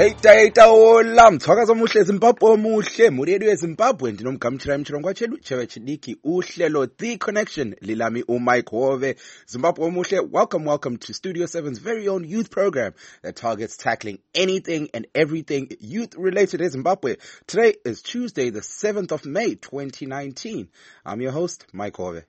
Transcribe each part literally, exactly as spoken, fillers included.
Hey taita ola mthwakaza omuhle Zimbabwe omuhle muredi weZimbabwe ndinomgamthira emchirongwa chedu cheve chidiki uhlelo The Connection lilami uMike Hove. Zimbabwe omuhle, welcome welcome to Studio seven's very own youth program that targets tackling anything and everything youth related in Zimbabwe. Today is Tuesday the seventh of May twenty nineteen. I'm your host Mike Hove.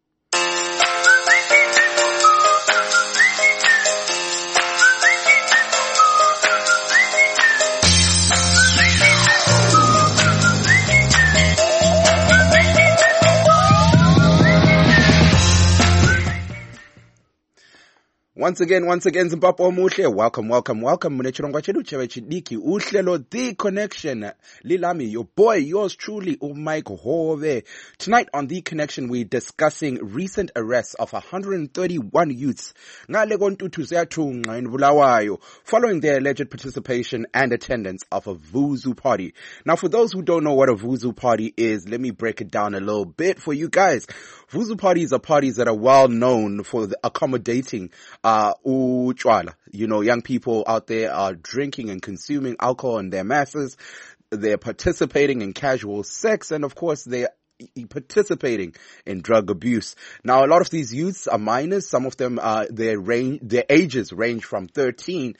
Once again, once again, Zimbabwe omuhle, welcome, welcome, welcome. Munechirongwa chedu cheve chidiki uhlelo The Connection. Lilami, your boy, yours truly, Mike Hove. Tonight on The Connection, we're discussing recent arrests of one hundred thirty-one youths ngale kontuthu zeyathunqa in Bulawayo, following their alleged participation and attendance of a Vuzu party. Now, for those who don't know what a Vuzu party is, let me break it down a little bit for you guys. Vuzu parties are parties that are well known for the accommodating uh uchwala. You know, young people out there are drinking and consuming alcohol in their masses. They're participating in casual sex, and of course they're participating in drug abuse. Now, a lot of these youths are minors. Some of them, uh, their range, their ages range from thirteen,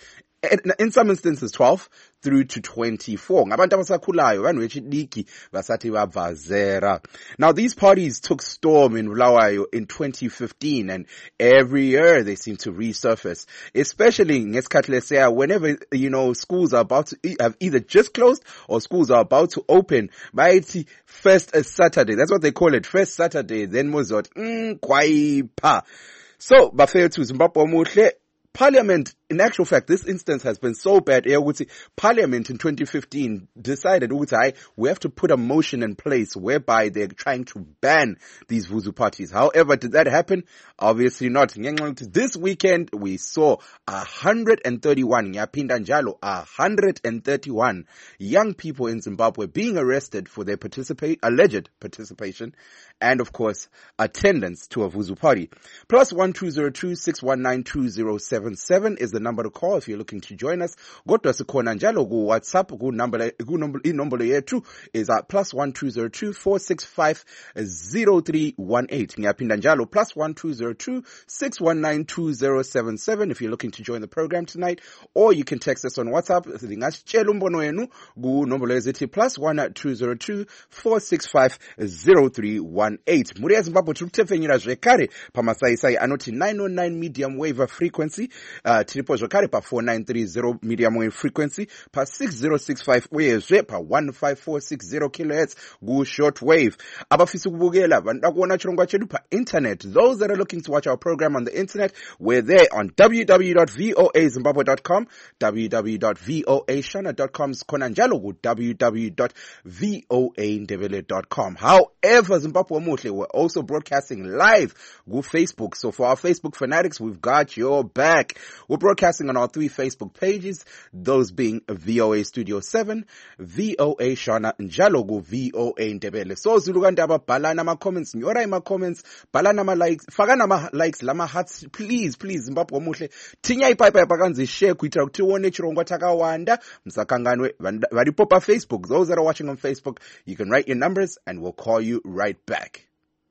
in some instances twelve, through to twenty-four. Ngabantu abasakhulayo vanhu vechidiki vasati vabvazera. Now, these parties took storm in Bulawayo in twenty fifteen, and every year they seem to resurface, especially ngesikhathi leseya, whenever, you know, schools are about to have either just closed or schools are about to open. Bayithi first Saturday, that's what they call it, first Saturday, then muzot mm kwaipa. So bafethu Zimbabwe omuhle, Parliament, in actual fact, this instance has been so bad. Parliament in twenty fifteen decided we have to put a motion in place whereby they're trying to ban these Vuzu parties. However, did that happen? Obviously not. This weekend, we saw one hundred thirty-one, one hundred thirty-one young people in Zimbabwe being arrested for their participate, alleged participation and, of course, attendance to a Vuzu party. Plus one two zero two six one nine two zero seven seven is the number to call if you're looking to join us. Go to sikhona njalo ku WhatsApp ku number ku number inombolo yethu is at plus one two zero two four six five zero three one eight. Ngiyaphinda njalo plus one two zero two six one nine two zero seven seven if you're looking to join the program tonight, or you can text us on WhatsApp. Ngingasitshela umbono wenu ku nombolo yezithi plus one two zero two four six five zero three one eight. Muri ya Zimbabwe turikutefenyera zvekare pamasaisai anoti nine oh nine medium wave frequency, uh, tiripo zvekare pa four nine three zero medium wave frequency, pa six zero six five uyezve pa one five four six zero kilohertz ku short wave. Abafisa ukubukela vanoda kuona chirongwa chedu pa internet. Those that are looking to watch our program on the internet, we're there on w w w dot voa zimbabwe dot com, w w w dot voa shona dot com, khona njalo ku w w w dot voa ndebele dot com. However, Zimbabwe omuhle, we're also broadcasting live ku Facebook. So for our Facebook fanatics, we've got your back. We're broadcasting on our three Facebook pages, those being V O A Studio seven, V O A Shona njalo ku V O A Ndebele. So zulu kandaba, bhalana ama comments, nyora ima comments, bhalana ama likes, fakana ama likes, lama hearts, please, please, Zimbabwe omuhle. Tinya ipaipa yapakanzi share kuitira kuti tione chirongwa takawanda, msakanganwe, varipo pa Facebook. Those that are watching on Facebook, you can write your numbers and we'll call you right back.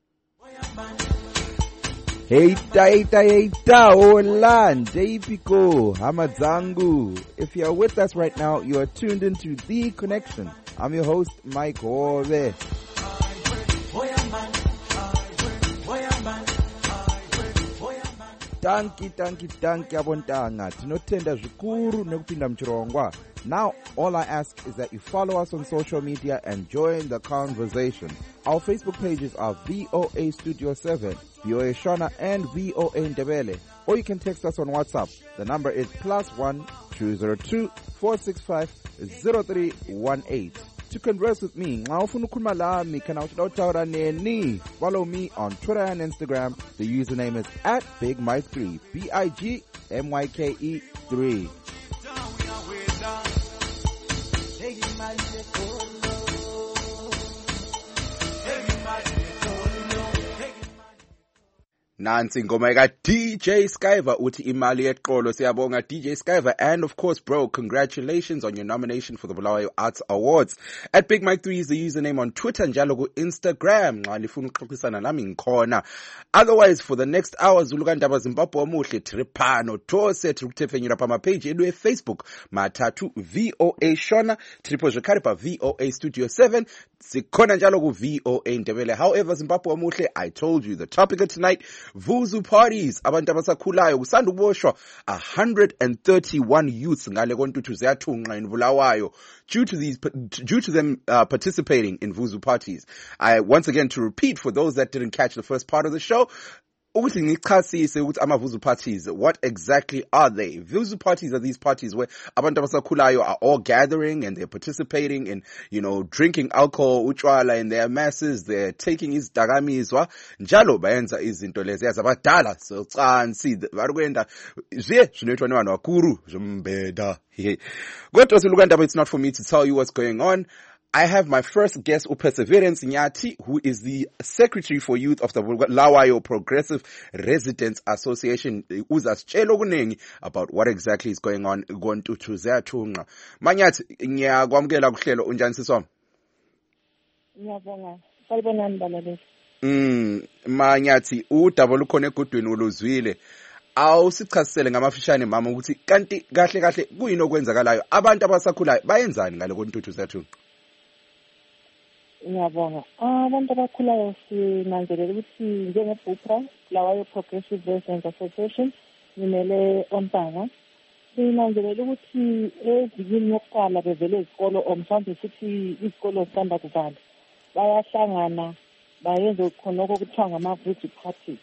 Heita, heita, heita, hola, J-Pico, Hamadzangu. If you're with us right now, you are tuned into The Connection. I'm your host, Mike Hove. Tanki, tanki, tanki, abontanga. Tinotenda zvikuru nekupinda mchirongwa. Now, all I ask is that you follow us on social media and join the conversation. Our Facebook pages are V O A Studio seven, V O A Shona, and V O A Ndebele. Or you can text us on WhatsApp. The number is plus one two zero two four six five zero three one eight. To converse with me, follow me on Twitter and Instagram. The username is at Big Mike three, B I G M Y K E three. Nansi ngoma ka D J Skyver uthi imali yeqolo. Siyabonga D J Skyver, and of course bro, congratulations on your nomination for the Bulawayo Arts Awards. At Big Mike three is the username on Twitter njalo ku Instagram. Nxa lifuna ukuxoxisana nami ngikhona. Otherwise for the next hour Zulu kaNdaba Zimbabwe omuhle Tripano Tose trikuthefenyura pa mapage edu e Facebook matatu V O A Shona tripo zvikari pa V O A Studio seven sikhona njalo ku V O A Ndebele. However Zimbabwe omuhle, I told you the topic of tonight, Vuzu parties, abantu abasakhulayo kusanda ukuboshwa one hundred thirty-one youths ngale kontuthu ziyathunqa in Bulawayo due to these due to them uh, participating in Vuzu parties. I once again to repeat for those that didn't catch the first part of the show, ukuthi ngichasise ukuthi ama-Vuzu parties, what exactly are they? Vuzu parties are these parties where abantu abasakhulayo are all gathering and they're participating in, you know, drinking alcohol, utshwala in their masses, they're taking izidakamizwa, njalo bayenza izinto lezi yazabadala, so cansi, barikwenda, zviye, zvinoitwa nevanhu vakuru, zvimbeda. Kodwa silukandaba, it's not for me to tell you what's going on. I have my first guest, uPerseverance Nyati, who is the Secretary for Youth of the Bulawayo Progressive Residents Association. Uzasitshela okuningi about what exactly is going on kontuthu ziyathunqa. Manyathi, ngiyakwamukela kuhlelo, unjani siswami? Ngiyabonga. Salibonani balaleli. Mm, Manyathi, udaba lukhona egudwini uluzwile. Awusichasisele ngamafishane mama ukuthi kanti kahle kahle kuyini okwenzakalayo, abantu abasakhulayo bayenzani ngale kontuthu ziyathunqa? Ngiyabonga. Abantu abakhulayo sinanzelela ukuthi njenge-BUPRA, Bulawayo Progressive Residents Association, nimele ontanga. Sinanzelela ukuthi evikini yokuqala bevele izikolo, or mhlawumbe sithi izikolo zisanda kuvala, bayahlangana bayenze khona okuthiwa ngama-Vuzu party.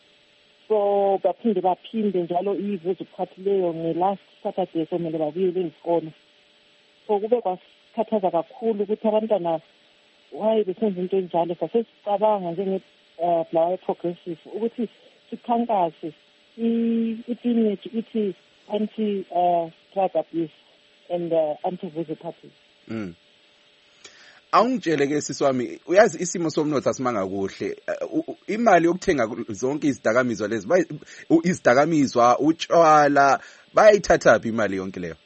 So baphinde baphinde njalo i-Vuzu party leyo nge-last Saturday somele babuyele izikolo. So kube kwasikhathaza kakhulu ukuthi abantwana why besenza into enjalo. Sasesicabanga njenge-Bulawayo Progressive ukuthi sikhankase i-team yethu ithi anti-drug abuse and uh, anti-Vuzu parties. Mm. Awungitshele ke siswami, uyazi isimo somnotho asimanga kuhle. Imali yokuthenga zonke izidakamizwa lezi, izidakamizwa, utshwala, bayithatha phi imali yonke leyo?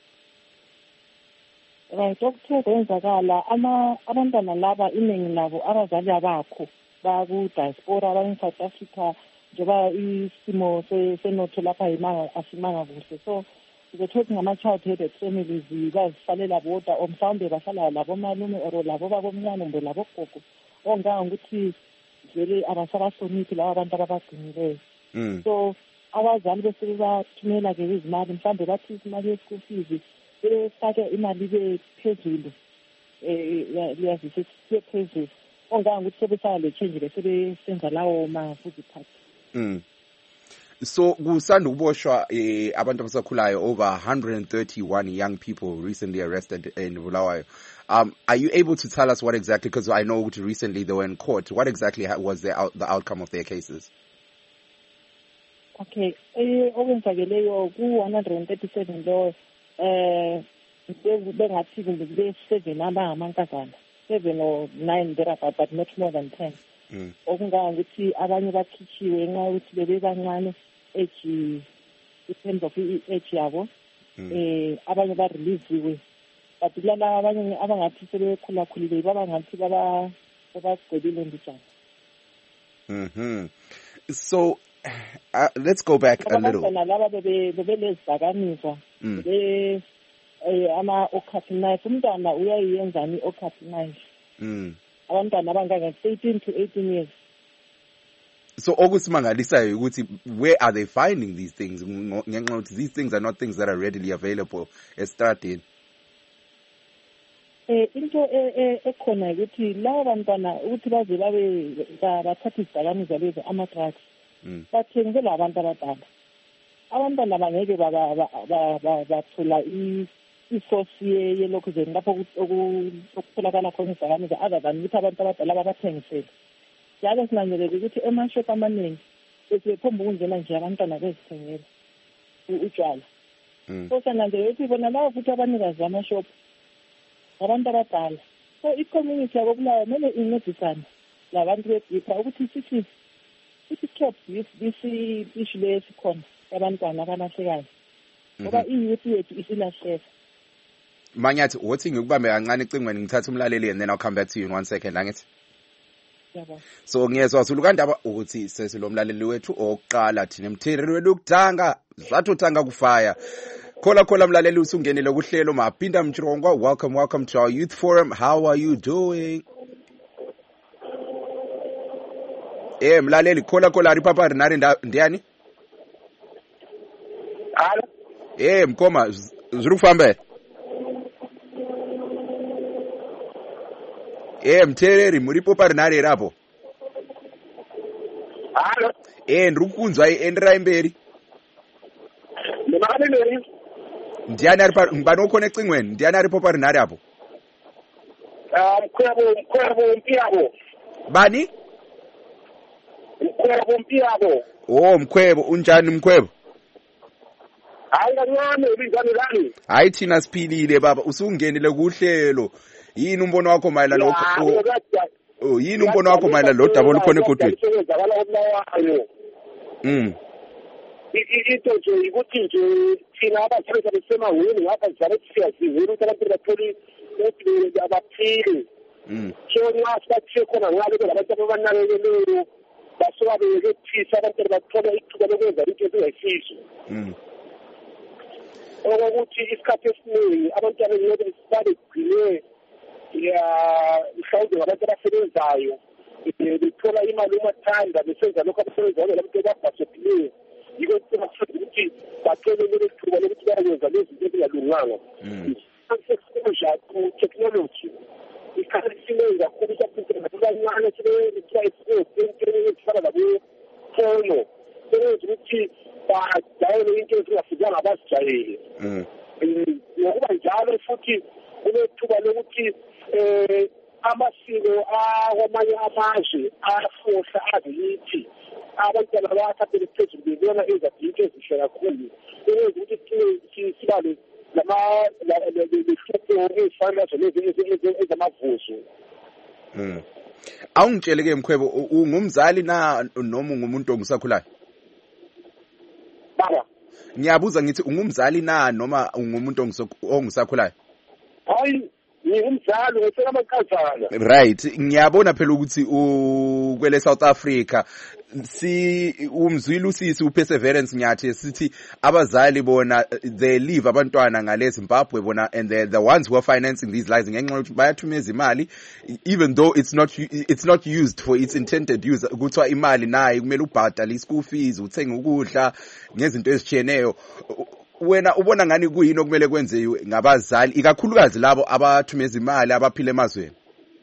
Right, okuthe kwenzakala ama abantwana laba iningi labo abazali abakho baku-diaspora abanye-South Africa njengoba isimo senotho lapha yimanga asimanga kuhle. So ngethothi ngama-child-headed families bazifalela bodwa, or mhlawumbe bahlala labo malume or labo babomncane kumbe labo gogo onganga ukuthi vele abasabahloniphi laba abantu ababagcinileyo. So abazali bese bathumela-ke izimali, mhlawumbe bathi imali ye-school fees befake imali ibe phezulu, um yazi siye phezulu onganga ukuthi sebesaya le change le sebesenza lawo ma-Vuzu party. Mm. So kusanda ukuboshwa eh, abantu abasakhulayo, over one hundred thirty-one young people recently arrested in Bulawayo. Um, are you able to tell us what exactly, because I know recently they were in court, what exactly was the, out, the outcome of their cases? Okay, eh okwenzakeleyo ku one hundred thirty-seven lo eh bengathi kumbe kube seven abangamankazana, seven or nine thereabout, but not more than ten. Mm. Okunganga ukuthi abanye bakhitshiwe nxa ukuthi bebebancane age in terms of age yabo, eh abanye ba releaseiwe, but lala abanye abangathi sebekhula khulile babangathi baba babagcwelile ndijana. Mhm. So uh, let's go back a little. Abantwana laba bebe bebelezidakamizwa be eh ama occupied, umntwana uyayiyenzani occupied. Mm. Abantwana abangaka eighteen to eighteen years. So okusimangalisayo ukuthi where are they finding these things? Ngenxa ukuthi these things are not things that are readily available estradini. Eh into ekhona ukuthi laba bantwana ukuthi baze babe bathatha izidakamizwa lezi ama-drugs bathengela abantu abadala. Abantwana bangeke bathola isource yelokhuzeni lapho okutholakala khona izidakamizwa other than ukuthi abantu abadala babathengisele. Njalo sinanzelela ukuthi emashop amaningi besiphomba ukungena nje abantwana bezithengela utshwala. So sinanzelela ukuthi bona labo futhi abanikazi bamashop abantu abadala. So i-community yabo Bulawayo kumele incedisane labantu beBUPRA ukuthi sithi futhi CAPS bisi bisho lesikhona abantwana abalahlekayo ngoba iyouth yethu isilahleka. Manyathi wothi ngikubambe kancane ecingweni ngithatha umlaleli and then I'll come back to you in one second angithi. Yabo. So ngiyezwa Zulu kandaba ukuthi sesilomlaleli wethu oqala thina emthereri wedukudanga zathi uthanga kufaya. Khola khola mlaleli usungenile kuhlelo maphinda mchirongwa. Welcome welcome to our youth forum. How are you doing? Eh mlaleli khola khola ri papa rinari ndiyani? Hello. Eh mkoma ziri kufamba. Eh mthereri muri popa rinari rapo. Hello. Eh ndiri kunzwa endira imberi. Ndimaka imberi. Ndiyani ari pa ngibani okhona ecingweni? Ndiyani ari popa rinari apo? Ah mkhwebo mkhwebo mpiyabo. Bani? Mkhwebo mpiyabo. Oh mkhwebo unjani mkhwebo? Hayi kancane ubizani lani. Hayi thina siphilile baba usungenile kuhlelo. Yini umbono wakho mayelana lokho? Oh yini umbono wakho mayelana lo daba olukhona egodweni? Mm. Into nje ukuthi nje thina abasebenza besemahweni ngapha njalo siyazivela ukuthi abantu batholi ukuthi abaphili. Mm. So nxa sibathe khona ngabe labantu abanakekeleyo basuka bekuthisa abantu bathola ithuba lokwenza into ezingayisizo. Mm. Okokuthi isikhathi esiningi abantwana njengoba babegcine ya mhlawumbe ngabantu abasebenzayo bethola imali umathanda besenza lokho abasebenzayo labantu babhasophile yiko ukuthi bathole lethuba lokuthi bayenza lezi zinto ezingalunganga. Sekuja ku-technology isikhathi esiningi kakhulu ukuthi abancane sebethiwa esifana nabo-phone sebenza ukuthi badayele into ezingafikanga abazijayele. Ngokuba njalo futhi kunethuba lokuthi um amasiko akwamanye amazwe afohla aziyithi abantwana bathathele phezulu bebona ezadinto ezihle kakhulu ukwenza ukuthi sibale lamahlupho ezifana nazo ezamavuzo. Awungitshele-ke mkhwebo ungumzali na noma ungumuntu ongusakhulayo? Baba Ngiyabuza ngithi ungumzali na noma ungumuntu ongusakhulayo? Hayi ngingumzali ngisemakhazana. Right ngiyabona phela ukuthi ukwele South Africa si umzwile usisi uperseverance nyathi sithi abazali bona they leave abantwana ngale Zimbabwe bona and they the ones who are financing these lies ngenxa yokuthi bayathumeza imali even though it's not it's not used for its intended use kuthiwa imali nayo kumele ubhadale school fees uthenga ukudla ngezinto ezicheneyo. Wena ubona ngani kuyini okumele kwenziwe ngabazali ikakhulukazi labo abathumeza imali abaphila emazweni?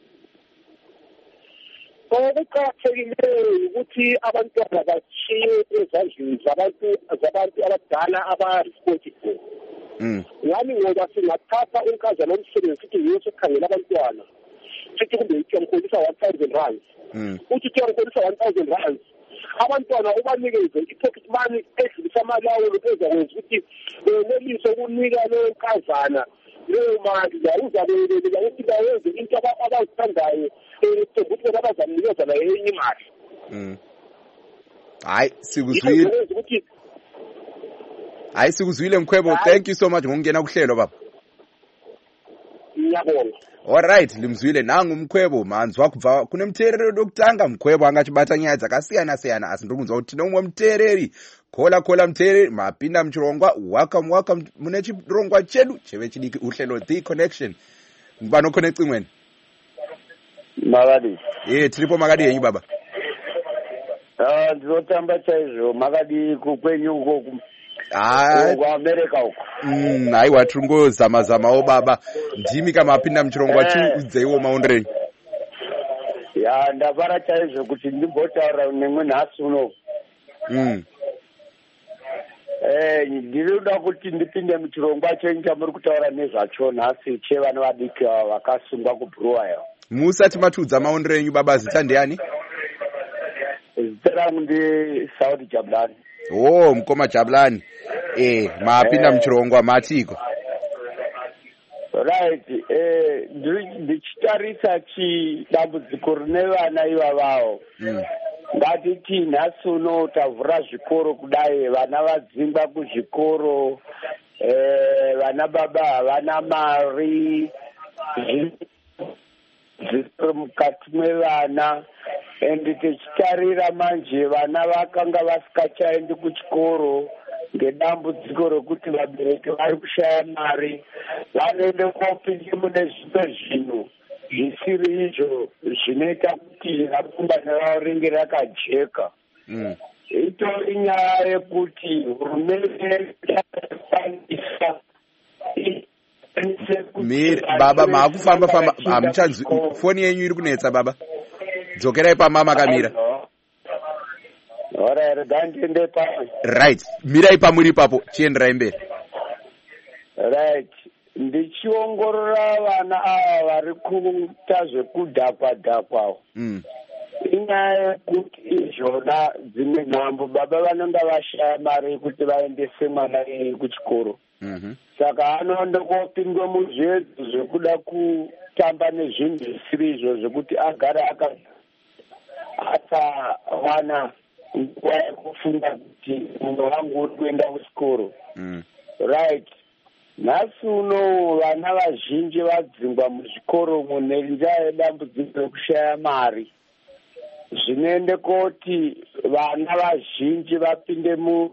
Okuqakathekileyo ukuthi abantwana bashiye ezandleni zabantu zabantu abadala aba-responsible. Ngani ngoba singathatha unkazana omsebenzi sithi yiyo sokukhangela abantwana sithi kumbe iyamkholisa one thousand rands uthi iyamkholisa one thousand rands abantwana ubanikeze i-pocket money edlulisa amalawulo ezakwenza ukuthi benelise ukunika leyo nkazana leyo mali la uzabelelela ukuthi bayenze into abazithandayo ukuthi abazamnikeza nayo enye imali. Hayi sikuzwile hayi sikuzwile mkhwebo. Thank you so much ngokungena kuhlelo baba. Ngiyabonga. Alright limzwile nangu mkhwebo manzwa kubva kunemthereri lokutanga mkhwebo angathi batha nyaya dzakasiyana siyana asi ndiri kunzwa kuti tinomwe mthereri khola khola mthereri mapinda mchirongwa. Welcome welcome mune chirongwa chedu cheve chidiki uhlelo The Connection. Ngibani okhona ecingweni? Makadi. Eh tiripo makadi yenyu baba. Ah ndinotamba chaizvo makadi kukwenyu uko Ah kwa America uko. Mm hayi wathi ngozama zama obaba ndimi kama apinda mchirongwa chiudzeiwo maondreni. Ya ndavara chaizvo kuti ndimbotaura nemwe nhasi uno. Mm. Eh ndinoda kuti ndipinde muchirongwa chenyu chamuri kutaura nezvacho nhasi chevana vadiki vakasungwa kubhuruwayo. Musati matudza maondrenyu baba zita ndiani? Zita rangu ndi Saudi Jabulani. Oh mkoma Jabulani. Eh mapinda mchirongwa matiko. Right eh ndichitarisa chi dambudziko rine vana ivavawo. Mm. ngatiti nhasi uno tavhura zvikoro kudai vana vadzingwa kuzvikoro, eh, vana baba havana mari dziri mukati mwevana, ende tichitarira manje vana vakanga vasikachaendi kuchikoro ngedambudziko rekuti vabereki vari kushaya mari, vanoende kopinda mune zvimwe zvinhu zvisiri izvo zvinoita kuti ramangwana ravo ringe rakajeka. Mm. Itori nyaya yekuti hurumende yakakwanisa Mir, baba maakufamba famba hamuchanzwi, foni yenyu iri kunetsa baba, dzokerai pamama kamira. Ora regai ndiende pamwe. Right, mirai pamuri ipapo, chienderai mberi. Right, ndichiongorora vana ava vari kuita zvekudhakwa dhakwa. Mm. Inyaya yekuti izvona dzimwe nhambo baba vanonga vashaya mari yekuti vaendese mwana kuchikoro. Mhm. Saka anoenda kopindwa muzvedzo zvekuda kutamba nezvinhu zvisiri izvo zvekuti agare aka asawana nguva yekufunga kuti munhu wangu uri kuenda kuchikoro. Mm. Right. Nhasi uno vana vazhinji vadzingwa muzvikoro umo nenjaya yedambudziko rekushaya mari. Zvinoende koti vana vazhinji vapinde mu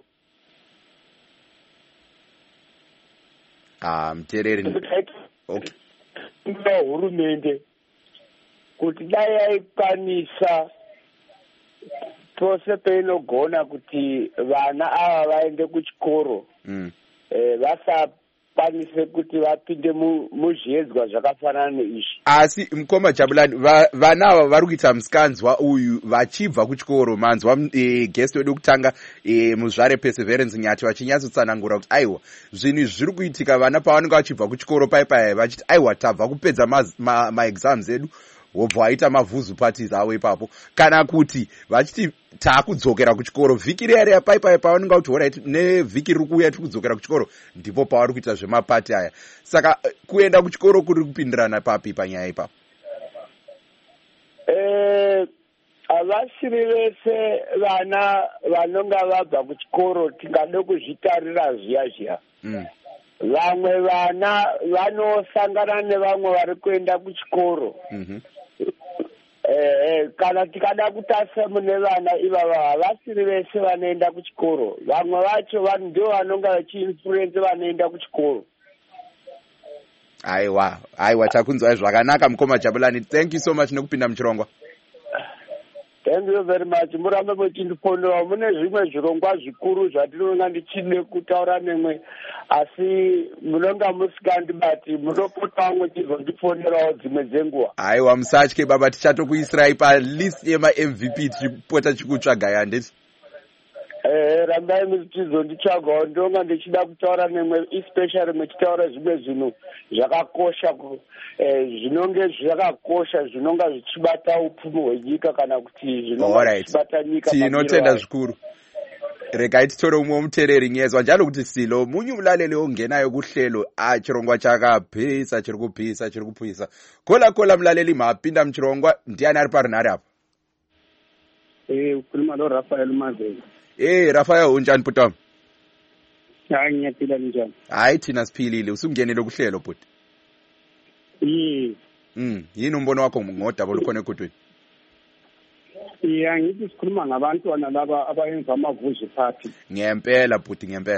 Ah, mutereri. Okay. Hurumende kuti dai aikwanisa pose peinogona kuti vana ava vaende kuchikoro. Mm. Eh, vasakwanise kuti vapinde muzviedzwa zvakafanana neizvi. Asi mukoma Jabulani, vana ava vari kuita musikanzwa uyu vachibva kuchikoro, manzwa e, guest wedu kutanga e, muzvare Perseverance Nyati vachinyatso-tsanangura kuti aiwa zvinhu zviri kuitika vana pavanenge vachibva kuchikoro paipai vachiti aiwa tabva kupedza maexams ma, ma edu wobva waita mavhuzu parties avo ipapo, kana kuti vachiti taakudzokera kuchikoro vhiki riya riya paipai pavanenge kuti alright nevhiki riri kuuya tiri kudzokera kuchikoro ndipo pavari kuita zvemapati aya. Saka kuenda kuchikoro kuri kupindirana papi panyaya ipapo? Eh, havasiri vese vana vanonga vabva kuchikoro tingade kuzvitarira zviya zviya. Mm. Vamwe vana vanosangana nevamwe vari kuenda kuchikoro. Mhm. Eh, kana tikada kutarisa mune vana ivava havasiri vese vanoenda kuchikoro. Vamwe vacho vanhu ndio vanonga vachiinfluence vanoenda kuchikoro. Aiwa, aiwa takunzwa zvakanaka mukoma Jabulani. Thank you so much nekupinda muchirongwa. Thank you very much. Murambe muchindifonera, mune zvimwe zvirongwa zvikuru zvatinonga ndichide kutaura nemwe asi munonga musikandibati, munopotawo muchizondifonerawo dzimwe dzenguva. Aiwa musatye baba, tichatokuisirai palist yema-M V P tichipota chikutsvaga yandeti. Eh, rambai muchizonditsvagawo, ndonga ndichida kutaura nemwe especially muchitaura zvimwe zvinhu zvakakosha eh, zvinonge zvakakosha zvinonga zvichibata upfumi hwenyika kana kuti zvinonga zvichibata nyika. Tinotenda zvikuru. Regai titore umwe mutereri nyezwa njalo kuti Silo munyu mulaleli ongenayo kuhlelo a chirongwa chakapisa chiri kupisa chiri kupisa. Kola kola mulaleli mapinda muchirongwa ndiani ari parinari apa? Eh, ukhuluma lo Rafael Mazela. Eh, Rafael unjani putam? Hayi ngiyaphila njani? Hayi thina siphilile, usungenele kuhlelo bhuti. Eh. Mm, yini umbono wakho ngodaba olukhona ekhotweni? Yeah, ngithi sikhuluma ngabantwana laba abayenza amavuzu party. Ngempela bhuti ngempela.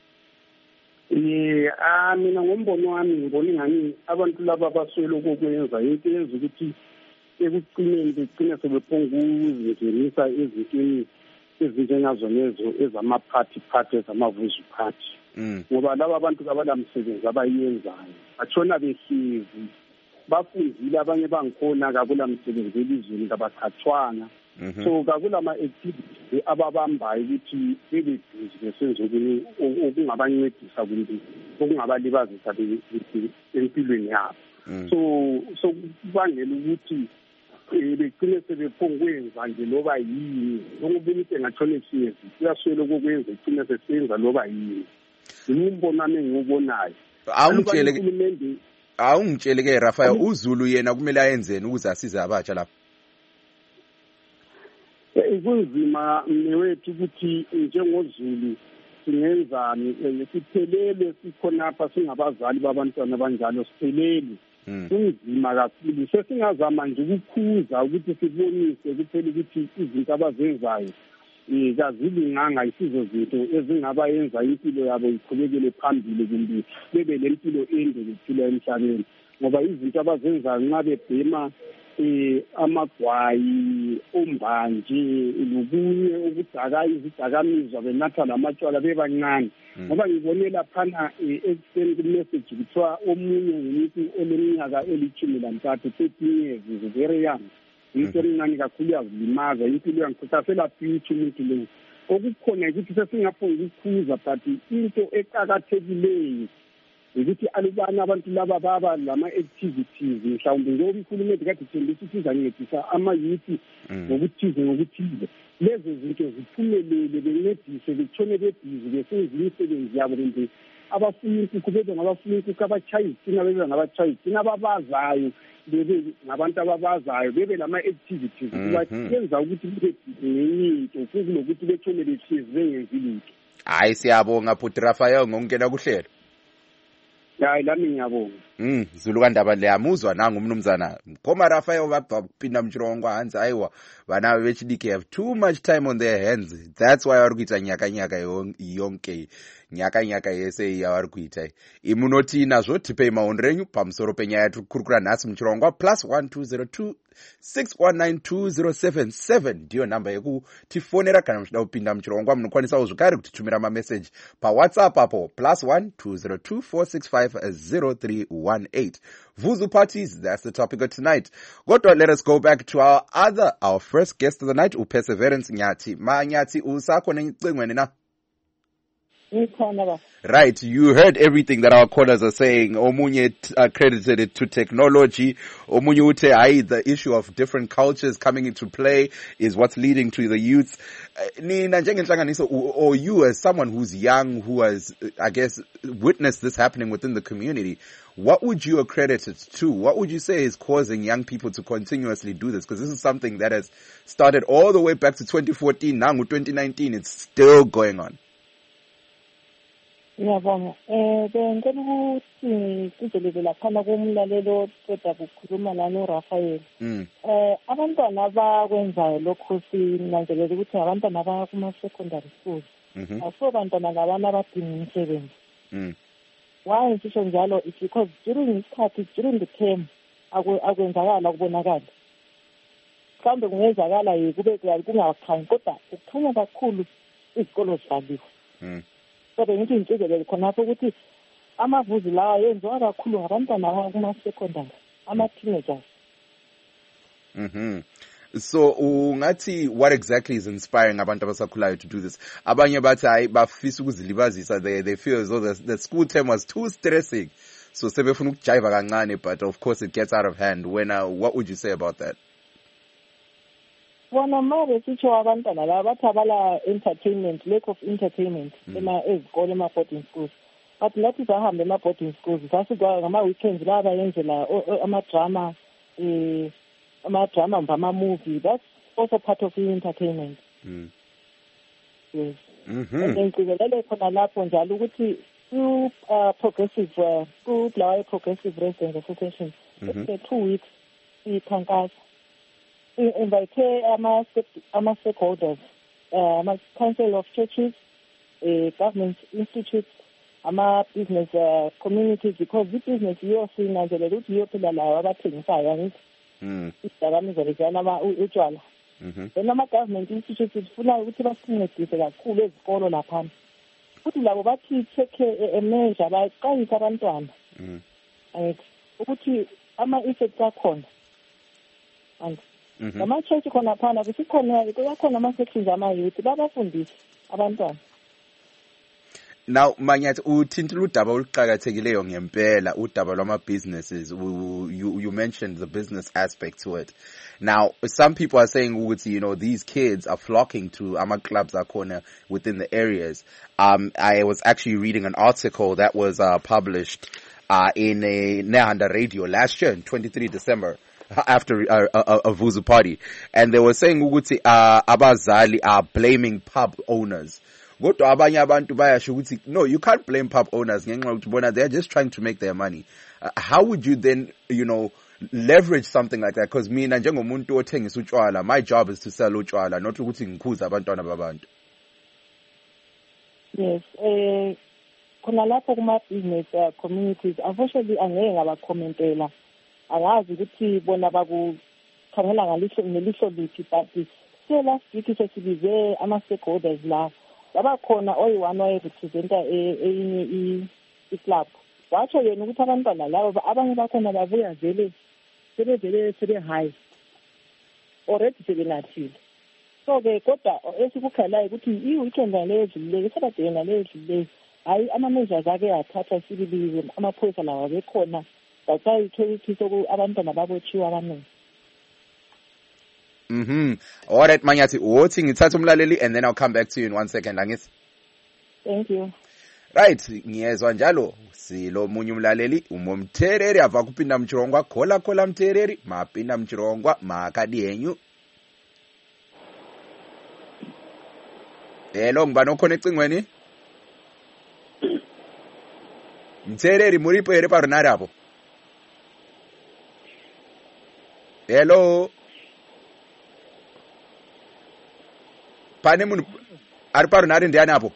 Eh, ah mina ngombono wami ngibona ngani abantu laba baswele ukwenza into yenza ukuthi ekugcineni begcina sebephonguzingenisa ezintweni ezinjengazo lezo ezama-party party ezamavuzu party. Mm. Ngoba laba abantu abalamsebenzi abayenzayo batshona behlezi bafundile, abanye bangikhona kakula msebenzi elizweni kabathathwanga. Mm-hmm. So kakula ma-activities ababambayo ukuthi bebebhizi besenza okungabancedisa kumbe okungabalibazisa empilweni yabo. Mm. So so kubangela ukuthi begcine sebephongukwenza nje loba yini, ngokubona into engatshona esiyezi uyaswela ukukwenza igcine sesenza loba yini. Ngumbono wami engiwubonayo. Awungitshele awungitshele ke Rafael, uZulu yena kumele ayenzeni ukuze asize abatsha lapha? kunzima mnewethu ukuthi njengoZulu singenzani siphelele sikhonapha singabazali babantwana abanjalo siphelele kunzima kakhulu sesingazama nje ukukhuza ukuthi sibonise kuphela ukuthi izinto abazenzayo kazilinganga isizo zethu ezingabayenza impilo yabo iqhubekele phambili kumbe bebe lempilo ende bephila emhlabeni ngoba izinto abazenzayo nxa bebhema eh amagwayi umbanje lokunye ukudaka izidakamizwa benatha lamatshwala bebancane ngoba ngibonela phana ekseni kumessage kuthiwa omunye ngumuntu oleminyaka elithumi lantathu thirteen years is very young into emncane kakhulu yazilimaza impilo yangikhuthathela phithi umuntu lo okukhona ukuthi sesingaphoza ukukhuza but into eqhakathekileyo ukuthi alubana abantu laba baba lama activities mhlawumbe ngoba uhulumeni kade thembisa ukuthi izancedisa ama-youth ngokuthize ngokuthize lezo zinto ziphumelele bencedise betshone bebhizi besenza imisebenzi yabo kumbe abafuna inkukhu bebe ngabafuna inkukhu abatshaya izithina bebe ngabatshaya izithina ababazayo bebe ngabantu ababazayo bebe lama-activities kubayenza ukuthi kube ngenye into kulokuthi betshone behlezi bengenzi lutho. Hayi siyabonga bhuti Rafael ngokungena kuhlelo. Hayi lami ngiyabonga. Mm Zulu kaNdaba leyamuzwa nanga umnumzana Mkhoma Rafael babaphinda mjilongwa hansi ayiwa bana bechidike have too much time on their hands. That's why warikuita nyaka nyaka yonke nyaka nyaka yese yawarikuita imunotina zvo tipe maonrenyu pamusoro penyaya yatiri kurukura nhasi mchirongwa plus one two zero two six one nine two zero seven seven ndiyo namba yekutifonera kana muchida kupinda muchirongwa munokwanisawo zvakare kutitumira mameseji pawhatsapp apo plus one two zero two four six five zero three one eight. Vuzu parties, that's the topic of tonight. Godwa, let us go back to our other, our first guest of the night, uPerseverance Nyati. Ma Nyati, usako nencingweni na? Right, you heard everything that our callers are saying. Omunye accredited it to technology. Omunye ute ai, the issue of different cultures coming into play is what's leading to the youth. Nina njengenhlanganiso, or you as someone who's young, who has, I guess, witnessed this happening within the community, what would you accredit it to? What would you say is causing young people to continuously do this? Because this is something that has started all the way back to twenty fourteen. Now with twenty nineteen, it's still going on. Ngiyabonga eh bengicela ukuthi kuzelele laphana kumlalelo qeda ukukhuluma lana uRafael eh abantwana abakwenzayo lokho sinanzelela ukuthi abantwana abakuma secondary school aso abantwana labana abadinga imisebenzi why ngisho njalo it's because during isikhathi during the term akwenzakala kubonakala mhlawumbe kungenzakala yikube kungakhanyi kodwa ukukhanya kakhulu izikolo zivaliwe so bengithi intshizelelo khonapho ukuthi amavuzi lawa yenziwa kakhulu ngabantwana abakuma-secondary ama-teenagers. Mm-hmm. So ungathi what exactly is inspiring abantu abasakhulayo to do this? Abanye bathi hayi bafisa ukuzilibazisa, they they feel as though the, the school term was too stressing, so sebefuna ukujiva kancane, but of course it gets out of hand. When uh, what would you say about that? Bona manje sitsho abantwana laba bathi abala entertainment, lack of entertainment ema ezikole ema boarding schools. But lathi bahambe ema boarding schools sasikwa ngama weekends laba yenzela ama drama eh ama drama ngama movie. That's also part of the entertainment. Mm. Yes. Mhm. And ngicibelele khona lapho njalo ukuthi ku progressive ku lawa progressive residents association it's two weeks ikhankasa invite ama ama stakeholders, uh, ama council of churches, uh, government institutes, ama business uh, communities, because the business you see nanzelela ukuthi yophela lawa abathengisayo angithi mm isidakamizwa lezana ama utshwala then ama government institutes sifuna ukuthi basincedise kakhulu ezikolo lapha ukuthi labo bathi take a measure bayiqayisa abantwana angithi ukuthi ama effects akhona and Nama church khona phana kusikhona kuyakhona ama sections ama youth babafundisa abantwana. Now Manyathi uthintile udaba oluqhakathekileyo ngempela udaba lwama businesses. You you mentioned the business aspect to it. Now some people are saying ukuthi you know these kids are flocking to ama clubs akhona within the areas. Um I was actually reading an article that was uh, published uh, in a Nehanda Radio last year, on twenty-third of December. after a, a, a Vuzu party, and they were saying ukuthi uh, abazali are blaming pub owners. Kodwa abanye abantu bayasho ukuthi no, you can't blame pub owners ngenxa yokuthi bona they're just trying to make their money. Uh, how would you then, you know, leverage something like that? Because mina njengomuntu othengisa utshwala, my job is to sell utshwala, not ukuthi ngikhuza abantwana babantu. Yes, eh khona lapho kuma business uh, communities unfortunately angeke ngabakhomentela. Angazi ukuthi bona bakukhangela ngalisho ngelihlo lithi, but still last week sesibize ama stakeholders la. Baba khona oyi-one waye representa enye i-club. Watsho yena ukuthi abantwana labo abanye bakhona babuya vele sebevele sebe high already sebenathile. So ke kodwa esikukhalayo ukuthi i-weekend leyo edlulile, Saturday leyo edlulile, hayi ama-measures ake athatha sibili, amaphoyisa lawa bekhona basayithekisi soku abantwana babotshiwa abaningi. Mm-hmm. All right, Manyathi, wothi ngithatha umlaleli and then I'll come back to you in one second, Angis. Thank you. Right, ngiyezwa njalo silo munye umlaleli umomthereri ava kupinda mchirongwa khola khola mthereri mapinda mchirongwa makadi yenyu. Hello, ngibani okhona ecingweni? Mthereri muripo ere parunari hapo. Hello. Pane munhu ari parunari ndiani hapo?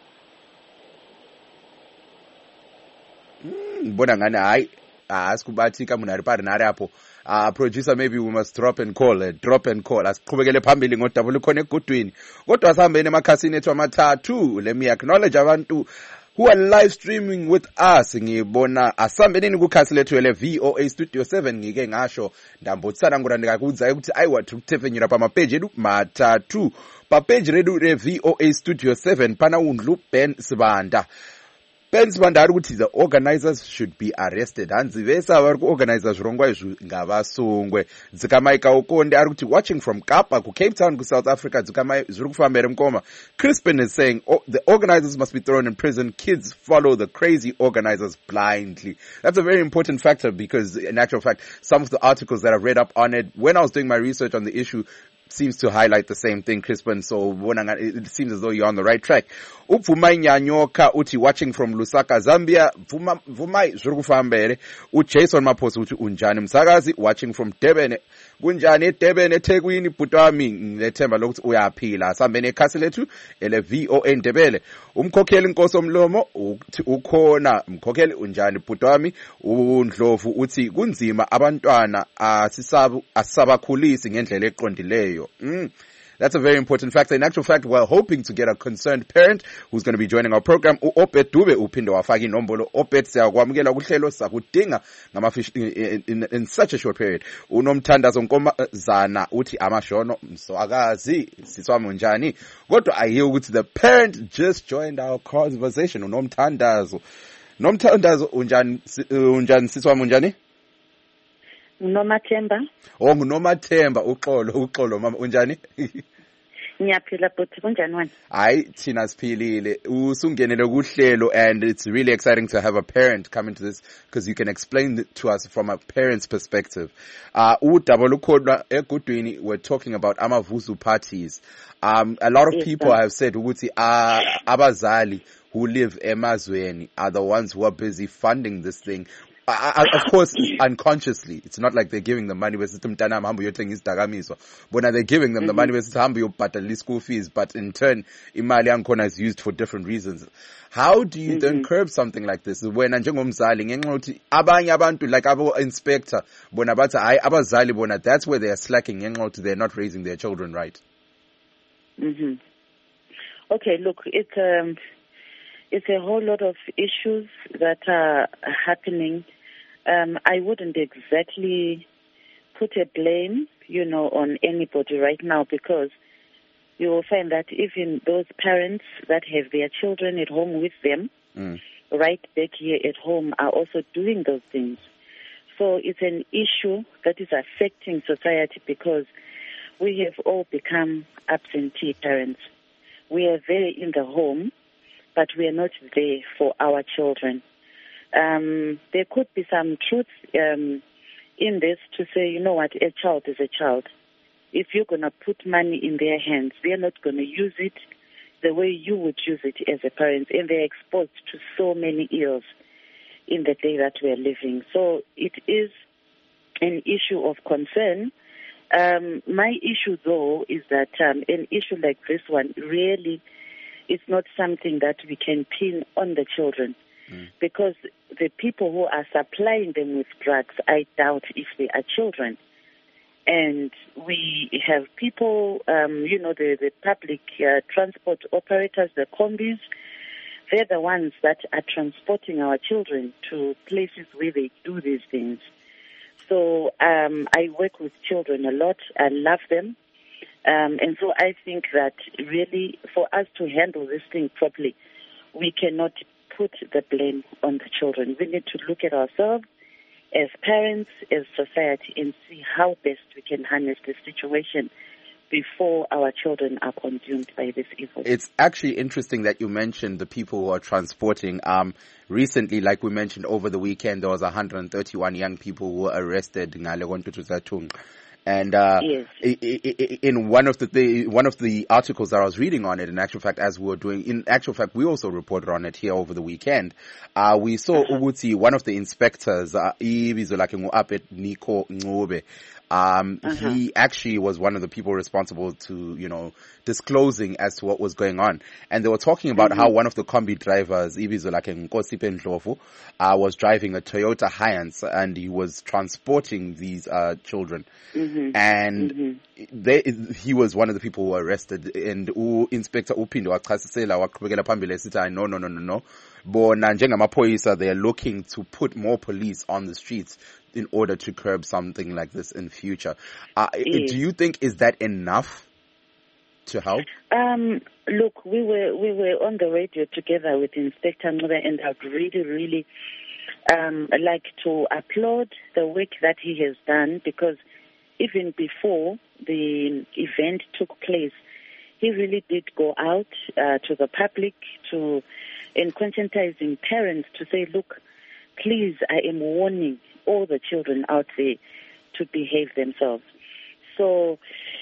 Mbona ngani hayi asikubathika munhu ari parunari hapo. Uh, producer, maybe we must drop and call uh, drop and call asiqhubekele phambili ngodaba lukhona egudwini kodwa asihambeni emakhasini ethu amathathu. Let me acknowledge abantu who are live streaming with us. Ngibona asambenini kukhasi lethu ele V O A Studio seven. Ngike ngasho ndambotsana ngora ndikakudza ukuthi ayiwa tukutefenyira pa mapage edu mathathu pa page redu re V O A Studio seven pana undlu Ben Sibanda. Ben Sibanda ari kuti the organizers should be arrested. Hanzi vesa vari kuorganiza zvirongwa izvi ngavasungwe. Dzikamaika Ukonde ari kuti watching from Kapa ku Cape Town ku South Africa dzikamai zviri kufambira mukoma. Crispin is saying oh, the organizers must be thrown in prison. Kids follow the crazy organizers blindly. That's a very important factor because in actual fact some of the articles that I've read up on it when I was doing my research on the issue seems to highlight the same thing, Crispin. So it seems as though you're on the right track. Upfumai Nyanyoka uti watching from Lusaka, Zambia. Vumai zvirukufambere. Ujason Maposo uti unjani msakazi watching from Durban. Kunjani Durban eThekwini butwami ngethemba lokuthi uyaphila. Asambene ekhasi lethu ele V O A Ndebele. Umkhokheli Nkosi Mlomo uthi ukhona umkhokheli unjani butwami. uNdlovu uthi kunzima abantwana asisabu asisabakhulisi ngendlela eqondileyo. Mm. That's a very important factor. In actual fact, we're hoping to get a concerned parent who's going to be joining our program. U-Obed Dube uphinde wafaka inombolo. Obed siyakwamukela kuhlelo sakudinga ngamafish in, in, in such a short period. Unomthandazo Nkomazana uthi amashono mswakazi siswami unjani. Kodwa I hear ukuthi the parent just joined our conversation. Unomthandazo. Nomthandazo unjani unjani siswami unjani? Nomathemba. Oh, nguNomathemba uxolo uxolo mama unjani? Ngiyaphila but kunjani wena? Hayi thina siphilile. Usungenele kuhlelo and it's really exciting to have a parent come into this because you can explain it to us from a parent's perspective. Uh udaba lukhona egudwini we're talking about amavuzu parties. Um a lot of yes, people sir. have said ukuthi uh, abazali who live emazweni are the ones who are busy funding this thing. I, I, of course, unconsciously. It's not like they're giving them money. But they're giving them the money. The school fees. But in turn, imali yakhona is used for different reasons. How do you mm-hmm. then curb something like this? When njengomzali ngenxa ukuthi abanye abantu like abo inspector bona bathi hayi abazali bona that's where they are slacking ngenxa ukuthi they're not raising their children right. Mhm. Okay, look, it's um it's a whole lot of issues that are happening. Um, I wouldn't exactly put a blame, you know, on anybody right now because you will find that even those parents that have their children at home with them, mm. right back here at home, are also doing those things. So it's an issue that is affecting society because we have all become absentee parents. We are there in the home, but we are not there for our children. Um, there could be some truth um, in this to say, you know what, a child is a child. If you're going to put money in their hands, they're not going to use it the way you would use it as a parent, and they're exposed to so many ills in the day that we are living. So it is an issue of concern. Um, my issue, though, is that um, an issue like this one really is not something that we can pin on the children, mm. because the people who are supplying them with drugs, I doubt if they are children. And we have people, um, you know, the, the public uh, transport operators, the combis, they're the ones that are transporting our children to places where they do these things. So um, I work with children a lot. I love them. Um, and so I think that really for us to handle this thing properly, we cannot put the blame on the children. We need to look at ourselves as parents, as society, and see how best we can harness this situation before our children are consumed by this evil. It's actually interesting that you mentioned the people who are transporting. Um, recently, like we mentioned over the weekend, there was one hundred thirty-one young people who were arrested in Ngalegontutuzatung. And uh, yes. in one of the, the one of the articles that I was reading on it, in actual fact, as we were doing, in actual fact, we also reported on it here over the weekend. Uh, we saw uh-huh. Uguti, one of the inspectors, uh, Nico Ngobe. Um, uh-huh. He actually was one of the people responsible to, you know, disclosing as to what was going on. And they were talking about mm-hmm. how one of the combi drivers, Ibizo like Nkosi Ndlovu, uh, was driving a Toyota Hiace, and he was transporting these, uh, children. Mm-hmm. And mm-hmm. They, he was one of the people who were arrested. And u Inspector Upindo wachasisela waqhubekela phambili esithi no, no, no, no, no. Bona njengamaphoyisa, they are looking to put more police on the streets in order to curb something like this in future. Uh, yes. Do you think is that enough to help? Um, look, we were we were on the radio together with Inspector Ngobe, and I'd really, really um, like to applaud the work that he has done, because even before the event took place, he really did go out uh, to the public to and conscientizing parents to say, look, please, I am warning all the children out there to behave themselves. So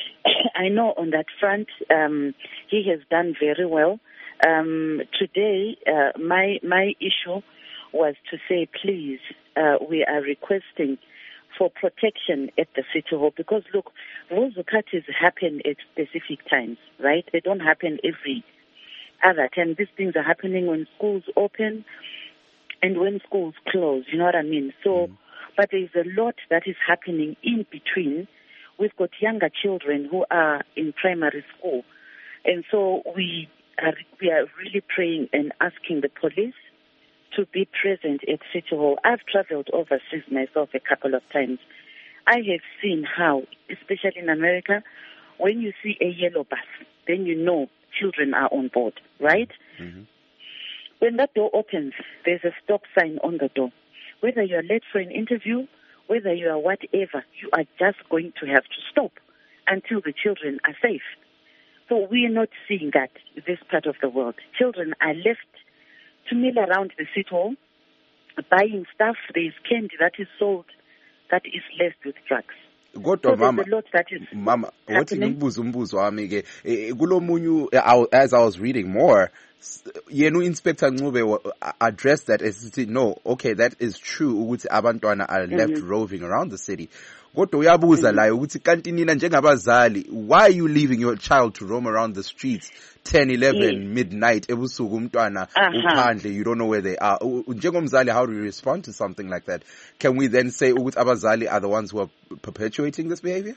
I know on that front, um, he has done very well. Um, today, uh, my my issue was to say, please, uh, we are requesting for protection at the City Hall, because look, those Zukatis happen at specific times, right? They don't happen every other time. These things are happening when schools open and when schools close, you know what I mean? So, mm. but there's a lot that is happening in between. We've got younger children who are in primary school. And so we are, we are really praying and asking the police to be present at City Hall. I've traveled overseas myself a couple of times. I have seen how, especially in America, when you see a yellow bus, then you know children are on board, right? Mm-hmm. When that door opens, there's a stop sign on the door. Whether you're late for an interview, whether you are whatever, you are just going to have to stop until the children are safe. So we are not seeing that in this part of the world. Children are left to mill around the City Hall, buying stuff. There is candy that is sold that is laced with drugs. Kodwa mama, mama, what ngimbuza umbuzo wami ke kulomunyu, as I was reading more, yenu Inspector Ngobe addressed that as said, no, okay, that is true ukuthi abantwana are left mm-hmm. roving around the city. Kodwa uyabuza la ukuthi kanti nina njengabazali, why are you leaving your child to roam around the streets ten, eleven, yes. midnight, ebusuku umntwana uphandle, you don't know where they are. Njengomzali, how do you respond to something like that? Can we then say ukuthi abazali are the ones who are perpetuating this behavior?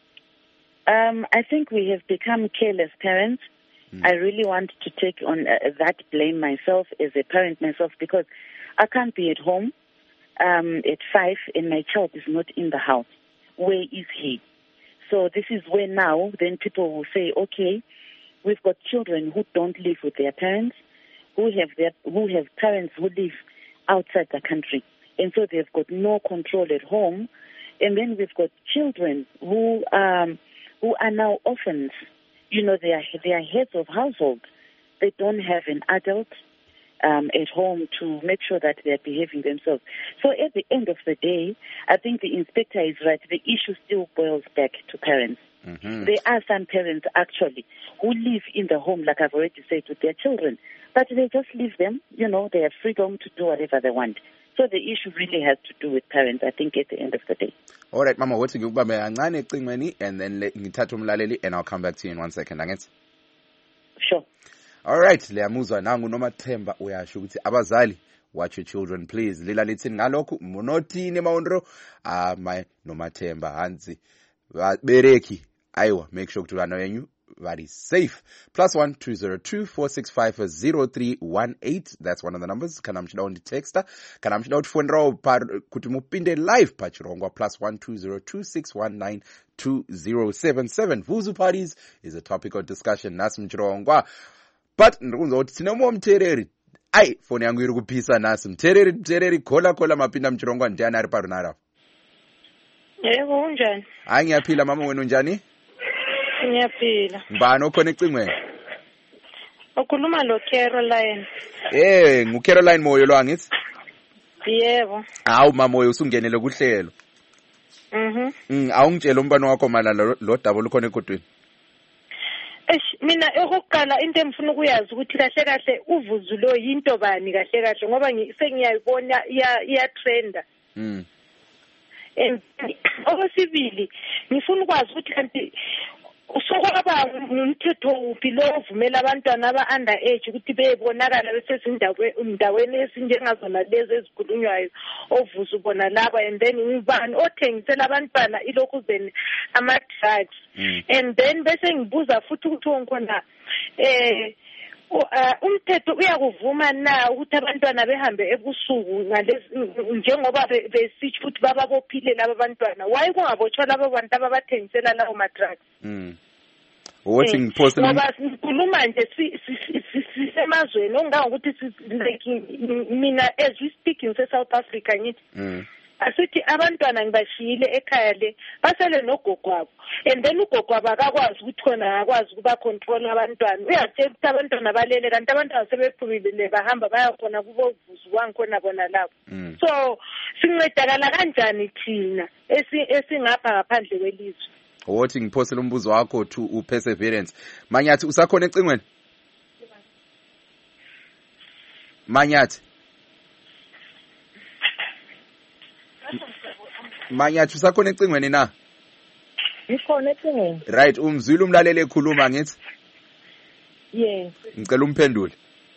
Um, I think we have become careless parents. Mm. I really want to take on uh, that blame myself as a parent myself, because I can't be at home um, at five and my child is not in the house. Where is he? So this is where now then people will say, okay, we've got children who don't live with their parents, who have their who have parents who live outside the country, and so they've got no control at home. And then we've got children who um, who are now orphans. You know, they are they are heads of household. They don't have an adult um, at home to make sure that they're behaving themselves. So at the end of the day, I think the inspector is right. The issue still boils back to parents. Mm-hmm. There are some parents actually who live in the home, like I've already said, with their children, but they just leave them. You know, they have freedom to do whatever they want. So the issue really has to do with parents, I think, at the end of the day. All right, Mama, what's ngikubambe kancane ecingweni and then ngithatha umlaleli and I'll come back to you in one second. Angithi? Sure. All right, liyamuzwa nangu nomathemba uyasho ukuthi abazali watch your children please. Lila lithini ngalokhu munothini mawondro ah my nomathemba hansi bereki aiwa make sure ukuthi bana wenyu very safe. Plus one two zero two four six five zero three one eight. That's one of the numbers. Kana mchida on the texter. Kana mchida on phone raw par kuti mupinde live pa chirongwa plus one two zero two six one nine two zero seven seven. Vuzu parties is a topic of discussion. Nasi mchirongwa. But nkunzo uthi sinomo mthereri. Ai phone yangu iri kuphisa nasi mthereri mthereri khola khola mapinda mchirongwa njani ari parunara. Yebo unjani? Hayi ngiyaphila mama wena unjani? Ngiyaphila. Ngibani okhona ecingweni? Ukhuluma lo Caroline. Eh, ngu Caroline Moyo lo angithi? Yebo. Hawu mama Moyo usungenele kuhlelo. Mhm. Mm, awungitshela umbano wakho malala lo double ukhona ekodweni. Eish mina ukuqala into engifuna ukuyazi ukuthi kahle kahle uvuzu lo yinto bani kahle kahle ngoba sengiyayibona iya trenda. Mm. And okwesibili ngifuna ukwazi ukuthi kanti usokwaba umthetho uphi lo uvumela abantwana aba under age ukuthi bebonakala besezindaweni ezinjengazona lezi ezikhulunywayo ovuza ubona laba and then ubani othengisela abantwana ilokuzeni ama drugs and then bese ngibuza futhi ukuthi wonkhona eh umthetho uyakuvuma na ukuthi abantwana behambe ebusuku ngalezi njengoba besitsho ukuthi baba bophile laba abantwana why kungabotshwa laba bantu ababathengisela lawo ma drugs mm Wathi ngipost ngoba sikhuluma nje sisemazweni ongangokuthi like mina as we speak in South Africa ngithi mm asithi abantwana ngibashiyile ekhaya le basele nogogwabo and then ugogwabo akakwazi ukuthi khona akwazi ukuba control abantwana uyatshela ukuthi abantwana balele kanti abantwana sebephumile bahamba bayakhona kubovuzu wangikhona bona lapho so sincedakala kanjani thina esingapha ngaphandle kwelizwe. Wathi ngiphosela umbuzo wakho to uperseverance Manyathi usakhona ecingweni Manyathi Manyathi usakhona ecingweni na Ngikhona ecingweni Right umzwile umlaleli ekhuluma ngithi Yes Ngicela umphendule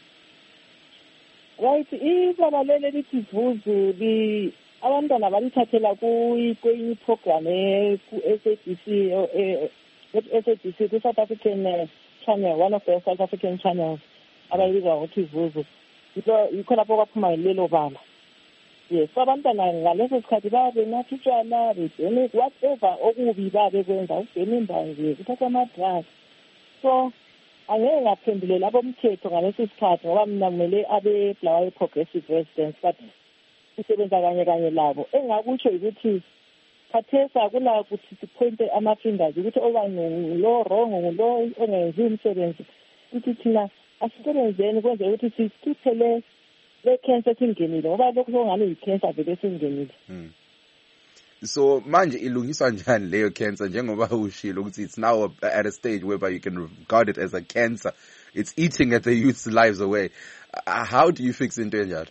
Right ibalalele lithi vuzu li abantwana balithathela kuyinye program ku S A B C S A B C ku South African channel one of the South African channels abayibiza ukuthi vuzu yikho lapho kwaphuma lelo bala yes abantwana ngaleso sikhathi babe nathi utshwala bebheme whatever okubi babe kwenza ubheme imbangi kuthatha ama-drugs so angeke ngaphendule labo mthetho ngaleso sikhathi ngoba mina kumele abe Bulawayo Progressive Residents but isebenza kanye kanye labo engakutsho ukuthi khathesa kula ukuthi sipointe ama-fingers ukuthi obani lo wrong ngulo ongenzi umsebenzi ukuthi thina asisebenzeni kwenze ukuthi sikhiphe le le cancer singenile ngoba lokho sokungani yi-cancer vele singenile. So manje ilungiswa njani leyo cancer njengoba ushilo ukuthi it's now at a stage whereby you can regard it as a cancer, it's eating at the youth's lives away. Uh, how do you fix into enjalo?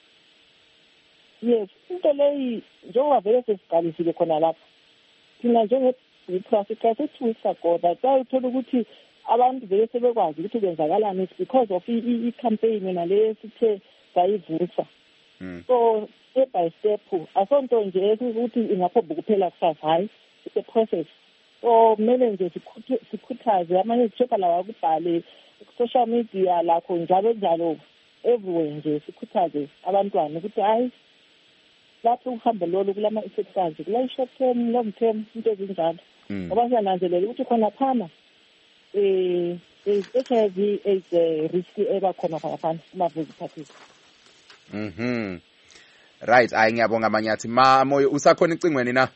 Yes, into leyi njengoba vele sesiqalisile khona lapha thina njenge-Africa two weeks ago that sayithola ukuthi abantu vele sebekwazi ukuthi kwenzakalani because of i-campaign yona leyo sithe sayivusa so step by step asonto nje ukuthi ingaphoba kuphela kusasa hayi it's a process so kumele nje sikhuthaze amanye sithepha lawa kubhale social media lakho njalo njalo everywhere nje sikhuthaze abantwana ukuthi hayi lapho uhambe lolu kulama effects kula short term long term into ezinjalo ngoba siyananzelela ukuthi khona phana eh H I V is a risk eba khona phana kumavuzi parties. Mhm. Right, ayi ngiyabonga Manyathi. Ma Moyo usakhona ecingweni na?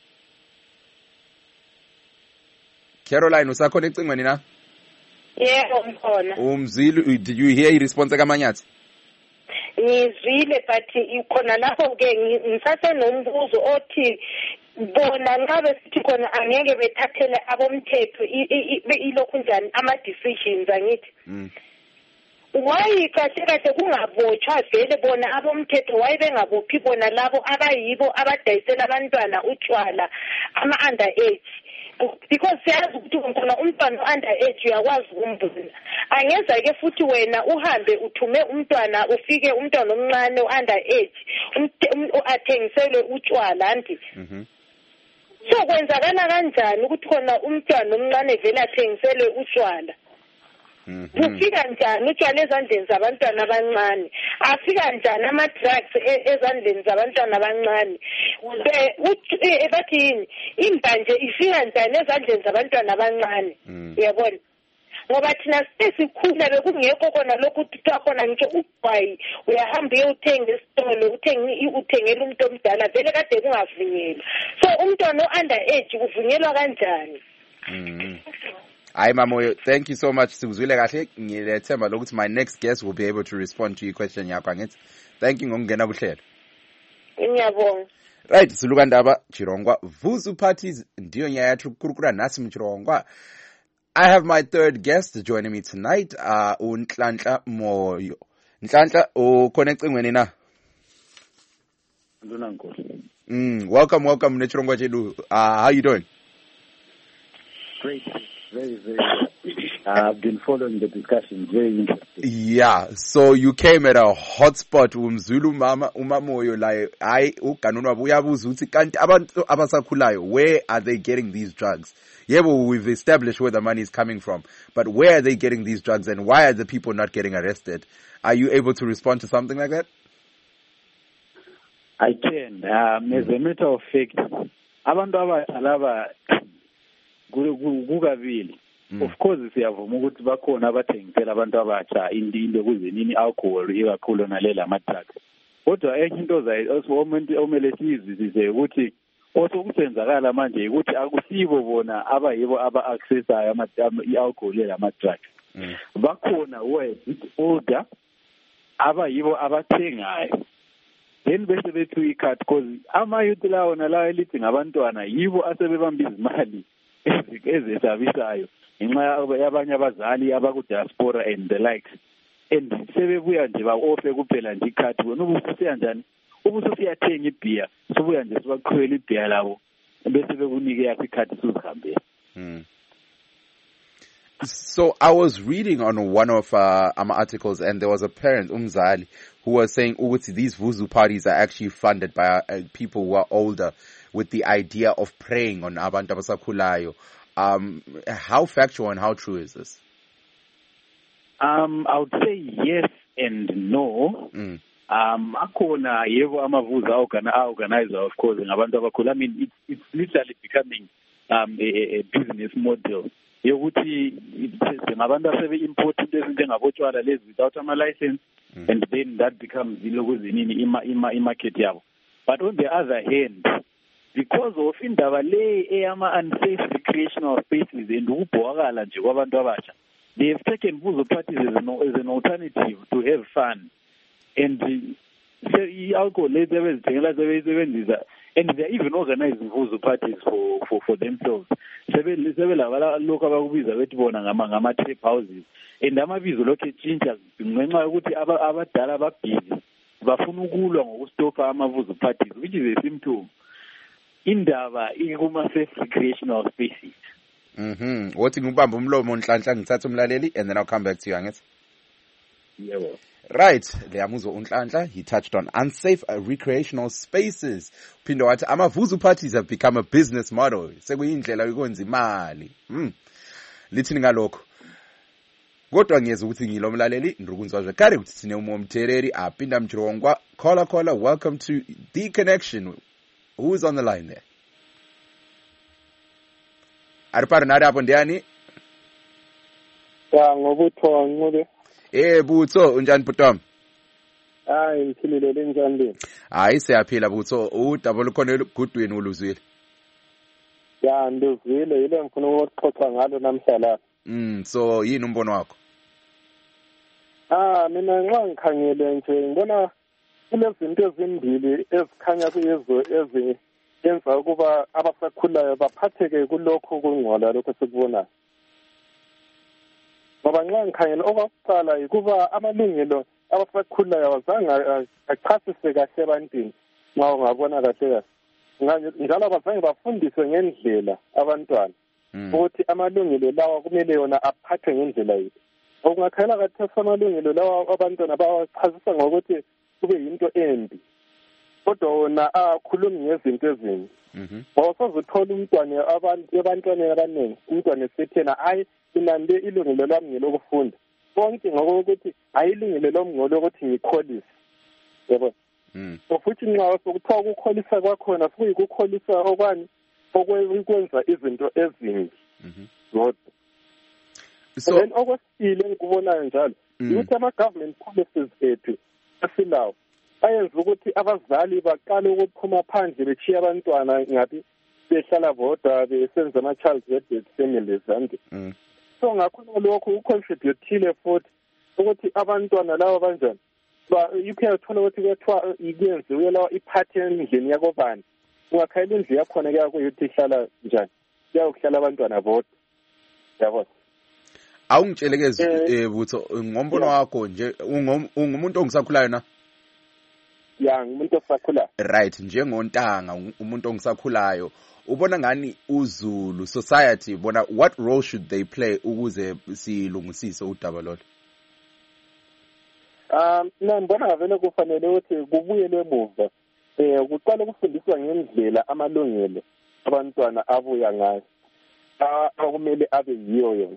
Caroline usakhona ecingweni na? Yebo ngikhona. Umzili did you hear i response kaManyathi? ngizwile but ikhona lapho ke ngisase nombuzo othi bona nxa besithi khona angeke bethathele abomthetho ilokhu njani ama decisions angithi why kahle kahle kungabotshwa vele bona abomthetho why bengabophi bona labo abayibo abadayisela abantwana utshwala ama under age because siyazi ukuthi khona umntwana under age uyakwazi ukumbona angeza ke futhi wena uhambe uthume umntwana ufike umntwana omncane under age athengiselwe utshwala anti so kwenzakala kanjani ukuthi khona umntwana omncane vele athengiselwe utshwala ufika njani utshwala ezandleni zabantwana abancane afika njani ama drugs ezandleni zabantwana abancane bathi yini impanje ifika njani ezandleni zabantwana abancane uyabona ngoba thina sesikhula bekungekho kona lokhu kuthiwa khona nje ubhayi uyahamba uyothenga esitolo uthenga uthengela umuntu omdala vele kade kungavunyelwa so umntwana under age kuvunyelwa kanjani Hayi Mamoyo, thank you so much. Sikuzwile kahle. Ngilethemba lokuthi my next guest will be able to respond to your question yakho angithi. Thank you ngokungena kuhlelo. Ngiyabonga. Right, siluka ndaba Chirongwa Vuzu parties ndiyo nyaya yathu kurukura nasi mchirongwa. I have my third guest joining me tonight, uh uNhlanhla Moyo. Nhlanhla uconnect ngweni na? Ndona nkosi. Mm, welcome welcome nechirongwa chedu. Uh how you doing? Great. Very, very uh, I've been following the discussion. Very interesting. Yeah, so you came at a hotspot umZulu mama uMamoyo like I uganunwa buyabuza uthi kanti abantu abasakhulayo where are they getting these drugs? Yebo, we've established where the money is coming from, but where are they getting these drugs and why are the people not getting arrested? Are you able to respond to something like that? I can. Um, as a matter of fact, abantu abahlaba kukabili. Of course siyavuma ukuthi bakhona abathengisela abantu abatsha indile kuze nini alcohol ikakhulu nalela ama drugs. Kodwa enye into zayo omele sizizwe ukuthi osokusenzakala manje ukuthi akusibo bona abayibo aba accessayo ama alcohol lela ama drugs. Bakhona who order abayibo abathengayo. Then bese bethu icut because ama youth lawo nalawo elithi ngabantwana yibo asebebamba izimali ezesabisayo ngenxa yabanye abazali abakudiaspora and the likes and sebebuya nje ba-offer kuphela nje ikhathi wena ubususiya njani ubususiyathenga ibhiya sobuya nje sibaqhwela ibhiya labo bese bekunike yakho ikhathi sizihambela. So I was reading on one of uh, our articles and there was a parent, Umzali, who was saying ukuthi these Vuzu parties are actually funded by uh, people who are older with the idea of preying on abantu abasakhulayo. Um, how factual and how true is this? Um, I would say yes and no. Mm. Um, akhona yebo amavuza organizer of course ngabantu abakhula. I mean, it's, it's literally becoming um, a, a business model. Yokuthi ngabantu asebe import into ezinjengabotshwala lezi without ama license, mm. and then that becomes ilokuzinini ima ima imarket yabo. But on the other hand, because of indaba le eyama unsafe recreational spaces and ukubhwakala nje kwabantu abatsha, they have taken Vuzu parties as an, as an alternative to have fun. And the alcohol lezi ebezithengela sebeyisebenzisa, and they are even organizing Vuzu parties for for for themselves. Sebelaba lokho abakubiza bethi bona ngama ngama trip houses, and amabizo lokho etshintsha ngenxa yokuthi abadala babhizi bafuna ukulwa ngokustopa amavuzu parties, which is a symptom indaba ikuma safe recreational spaces. Mhm. Wothi ngubamba umlomo Nhlanhla ngithatha umlaleli and then I'll come back to you angithi. Yebo. Right, leyamuzo uNhlanhla, he touched on unsafe uh, recreational spaces. Uphinda wathi amavuzu parties have become a business model. Sekuyindlela yokwenza imali. Mm. Lithini ngalokho? Kodwa ngiyeza ukuthi ngilomlaleli Ndukunzwa kare ukuthi sine umomthereri aphinda mjirongwa. Caller caller, welcome to The Connection. Who is on the line there? Aripara nari hapo ndiani? Ya ngobutho ngode. Eh Butho unjani Bhutom? Hayi ngiphilile njani? Hayi siyaphila Butho. Udaba lukhona egudweni uluzwile. Ya nduzwile yile ngifuna ukuxoxa ngalo namhlanje. Mm, so yini umbono wakho? Ah, mina nxa ngikhangele nje ngibona kunezinto ezimbili ezikhanya kuyizo ezenza ukuba abasakhulayo baphatheke kulokho kungcola lokho sikubonayo. Ngoba nxa ngikhangele okokuqala yikuba amalungelo abasakhulayo awazange achasise kahle ebantwini nxa ungabona kahle kahle. Njalo abazange bafundiswe ngendlela abantwana ukuthi amalungelo lawa kumele yona aphathwe ngendlela yiphi. Okungakhala kathesi amalungelo lawa abantwana bawachazisa ngokuthi kube yinto embi. Kodwa wona akhulumi ngezinto ezimbi. Bawusazuthola umntwana abantu ebantwaneni abaningi umntwana esethena hayi inande ilungelo lami ngelokufunda. Konke ngokuthi ayilungelo lomngcolo ukuthi ngikholise. Yebo. Mm. Futhi nxa sokuthiwa ukukholisa kwakhona kuyikukholisa okwani okwenza izinto ezimbi. Mhm. Kodwa so then okwesibili engikubonayo njalo ukuthi ama-government policies ethu asilawo ayenza ukuthi abazali baqale ukuphuma phandle bechiya abantwana ngathi behlala bodwa besenza ama-child reared families ande so ngakhona lokho ucontributile futhi ukuthi abantwana labo banjani ukuyathola ukuthi kuyathiwa ikwenziwe lawa iphathi endlini yakobani ungakhayela indlu yakhona kuyakuyuthi ihlala njani kuyakuhlala abantwana bodwa yabo. Awungitshelekeze eh Butho ngombono wakho nje ungumuntu ongisakhulayo na? Ya ngumuntu osakhulayo. Right, njengontanga umuntu ongisakhulayo ubona ngani uZulu society bona what role should they play ukuze silungisise udaba lolo? Um na ngibona vele kufanele ukuthi kubuyelwe emuva eh kuqala ukufundiswa ngendlela amalungelo abantwana abuya ngayo akumele abe yiyo yona.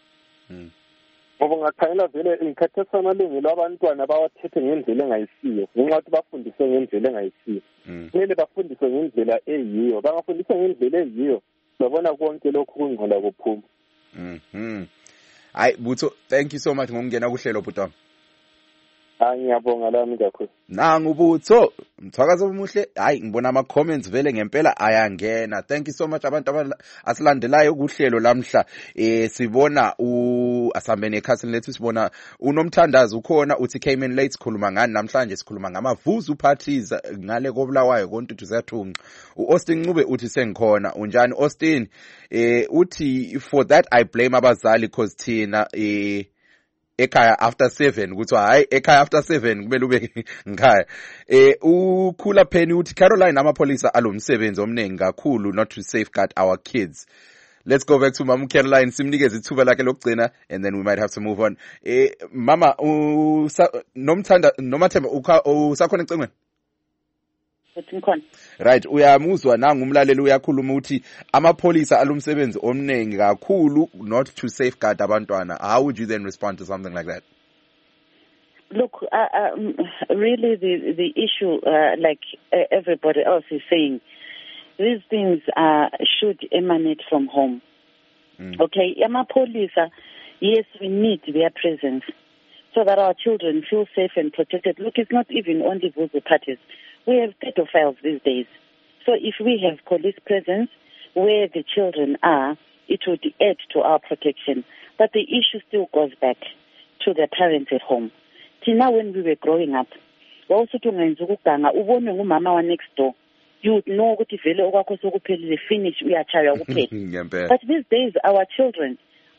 Ngoba ngakhangela vele ngikhathesa amalungelo abantwana bawathethe ngendlela engayisiyo ngenxa yokuthi bafundiswe ngendlela engayisiyo. Kumele bafundiswe ngendlela eyiyo bangafundiswa ngendlela eyiyo babona konke lokhu kungcola kuphuma. Mhm. Hayi Butho, thank you so much ngokungena kuhlelo Butho. Ngiyabonga lami kakhulu. Nangu Butho, mthwakazo omuhle. Hayi ngibona ama comments vele ngempela ayangena. Thank you so much abantu asilandelayo kuhlelo lamhla. Eh sibona u asambene ekhasini lethu sibona unomthandazo ukhona uthi came in late sikhuluma ngani namhlanje sikhuluma ngamavuzu parties ngale kobulawayo kontuthi ziyathunqa. uAustin Ncube uthi sengikhona. Unjani Austin? Eh uthi for that I blame abazali because thina eh ekhaya after seven kuthi hayi ekhaya after seven kumele ube ngikhaya. Eh ukhula Penny uthi Caroline amapolisa alomsebenzi omningi kakhulu not to safeguard our kids. Let's go back to Mama Caroline simnikeze ithuba lakhe lokugcina and then we might have to move on. Eh mama nomthanda nomathemba usakhona ecingweni? Ngikhona. Right, uyamuzwa nanga umlaleli uyakhuluma uthi amapolisa alomsebenzi omningi kakhulu not to safeguard abantwana. How would you then respond to something like that? Look, uh, um, really the the issue uh, like uh, everybody else is saying, these things uh, should emanate from home. Mm. Okay, amapolisa, yes, we need their presence so that our children feel safe and protected. Look, it's not even only Vuzu parties. We have pedophiles these days. So if we have police presence where the children are, it would add to our protection. But the issue still goes back to the parents at home. Tina, when we were growing up, also to umama next door, you would know what if you finish, we are child. But these days, our children,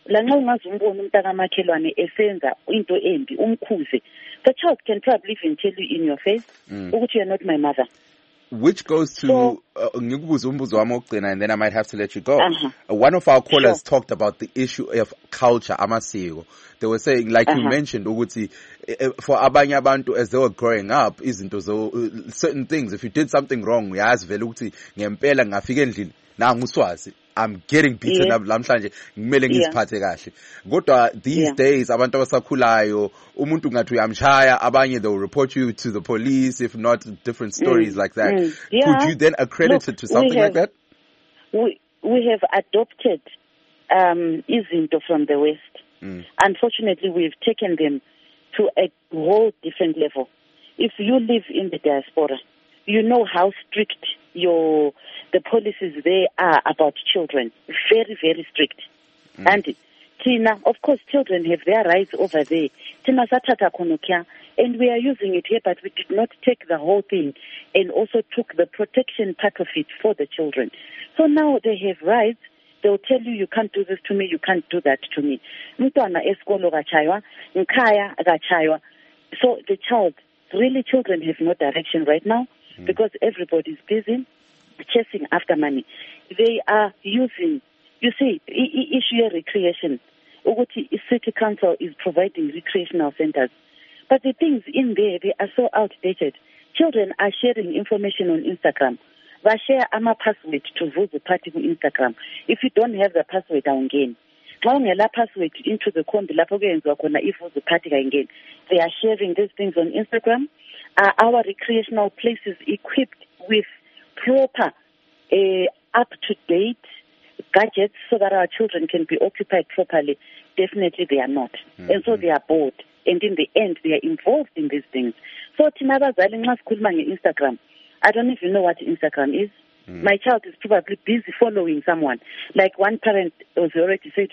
the child can probably even tell you in your face, mm. oh, you are not my mother. Which goes to so, uh, and then I might have to let you go. Uh-huh. Uh, one of our callers sure. talked about the issue of culture, amasiko. They were saying, like uh-huh. you mentioned, Uguti, for abanye abantu as they were growing up, isn't so uh, certain things. If you did something wrong, we asked Veluti, ngempela ngafike endlini na nguswazi. I'm getting beaten yeah. up lamhlanje ngimele ngiziphathe kahle. Kodwa these yeah. days abantu abasakhulayo umuntu ngathi uyamshaya abanye they will report you to the police if not different stories mm. like that. Mm. Yeah. Could you then accredit it to something have, like that? We we have adopted um izinto from the West. Mm. Unfortunately, we've taken them to a whole different level. If you live in the diaspora, you know how strict your the policies there are about children. Very, very strict. Mm. And Tina, of course, children have their rights over there. Tina satata konokia, and we are using it here, but we did not take the whole thing and also took the protection part of it for the children. So now they have rights. They'll tell you, you can't do this to me, you can't do that to me. Mtwana eskolo gachaywa, nkaya gachaywa. So the child, really children have no direction right now mm. because everybody's busy chasing after money. They are using, you see, issue recreation. Uguti City Council is providing recreational centers. But the things in there, they are so outdated. Children are sharing information on Instagram. They share ama password to vote the party on Instagram. If you don't have the password, I'll gain. Now password into the combi if the party again. They are sharing these things on Instagram. Are our recreational places equipped with proper, uh, up-to-date gadgets so that our children can be occupied properly? Definitely they are not. Mm-hmm. And so they are bored. And in the end, they are involved in these things. So Tinaba Zalinga Skulmang Instagram. I don't even know what Instagram is. Mm. My child is probably busy following someone. Like one parent was already said,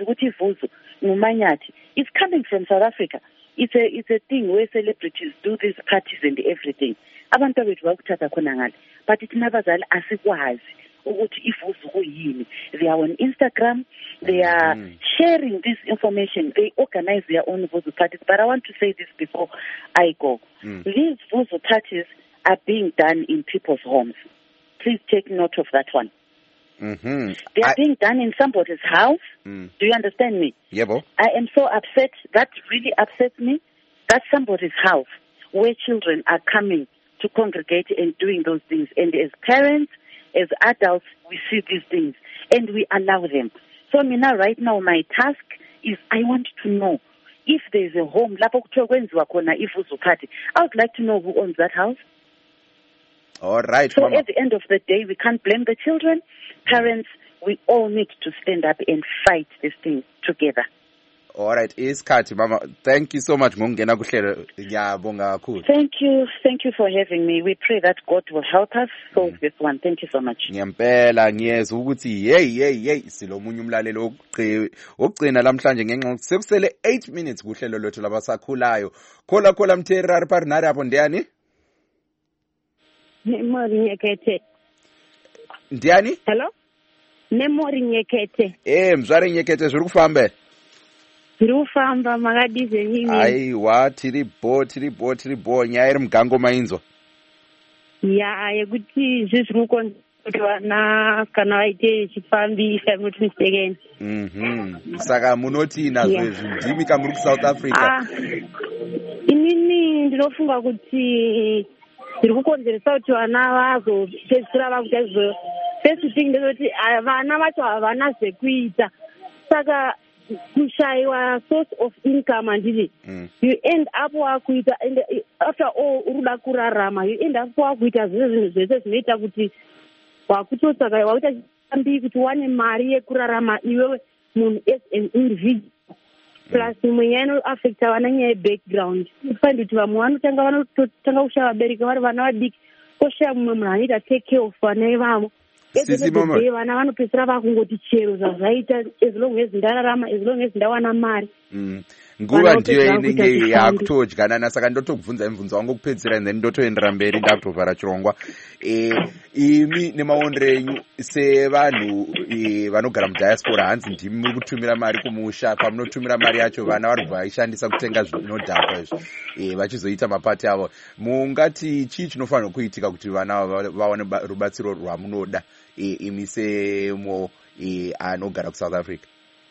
it's coming from South Africa. It's a it's a thing where celebrities do these parties and everything. But it never asikwazi ukuthi ivuzo yini. They are on Instagram. They are mm. sharing this information. They organize their own vuzo parties. But I want to say this before I go. Mm. These vuzo parties are being done in people's homes. Please take note of that one. Mm-hmm. They are I... being done in somebody's house. Mm. Do you understand me? Yeah, bo. I am so upset. That really upsets me. That's somebody's house where children are coming to congregate and doing those things. And as parents, as adults, we see these things and we allow them. So Mina, right now, my task is I want to know if there's a home. I would like to know who owns that house. All right. So Mama. At the end of the day, we can't blame the children. Parents, we all need to stand up and fight this thing together. All right, isikhathi mama. Thank you so much ngokungena kuhlelo. Ngiyabonga kakhulu. Thank you. Thank you for having me. We pray that God will help us solve mm. this one. Thank you so much. Ngiyempela ngiyeza ukuthi hey hey hey silomunye umlalelo okugcina lamhlanje ngenxa sekusele eight minutes kuhlelo lwethu labasakhulayo. Khola khola mtherari partner apho ndiyani? Memory nyekete. Ndiyani? Hello? Memory nyekete. Eh mzware nyekete zviri kufamba. Zviri kufamba makadize nyinyi. Aiwa tiri bo tiri bo tiri bo nyaya iri mugango mainzwa. Ya yekuti zviri kukonzerwa vana kana vaite chifambi if I'm not mistaken. Mhm. Saka munoti nazvo zvindimi kamuri ku South Africa. Ah. Inini ndinofunga kuti zviri kukonzeresa kuti vana vazopedzisira vakuita izvo. First thing ndezoti vana vacho havana zvekuita. Saka kushaiwa source of income anditi mm. you end up wakuita and after all uruda kurarama you end up wakuita zvese zvinhu zvese zvinoita kuti wakutotsaka wakuita chambi kuti wane mari yekurarama iwewe munhu as an individual plus imwe nyaya inoaffecta vana nyaya yebackground ufind kuti vamwe vanotanga vanotanga kushaya vabereki vari vana vadiki koshaya mumwe munhu anoita take care of vana ivavo. Sisi mama. Vana vanopedzisira vakungoti chero zvazvaita as long as ndararama as long as ndawana mari. Mm. Nguva ndiyo inenge yakutodyana saka ndotokubvunza mibvunzo wangu kupedzisira and then ndotoendera mberi ndakutovhara chirongwa. Eh imi nemaonero enyu sevanhu vanogara mudiaspora hanzi ndimi muri kutumira mari kumusha pamunotumira mari yacho vana vari vaishandisa kutenga zvinodhaka izvi eh vachizoita mapati avo. Mungati chii chinofanira kuitika kuti vana vawane rubatsiro rwamunoda imi semo anogara kuSouth Africa?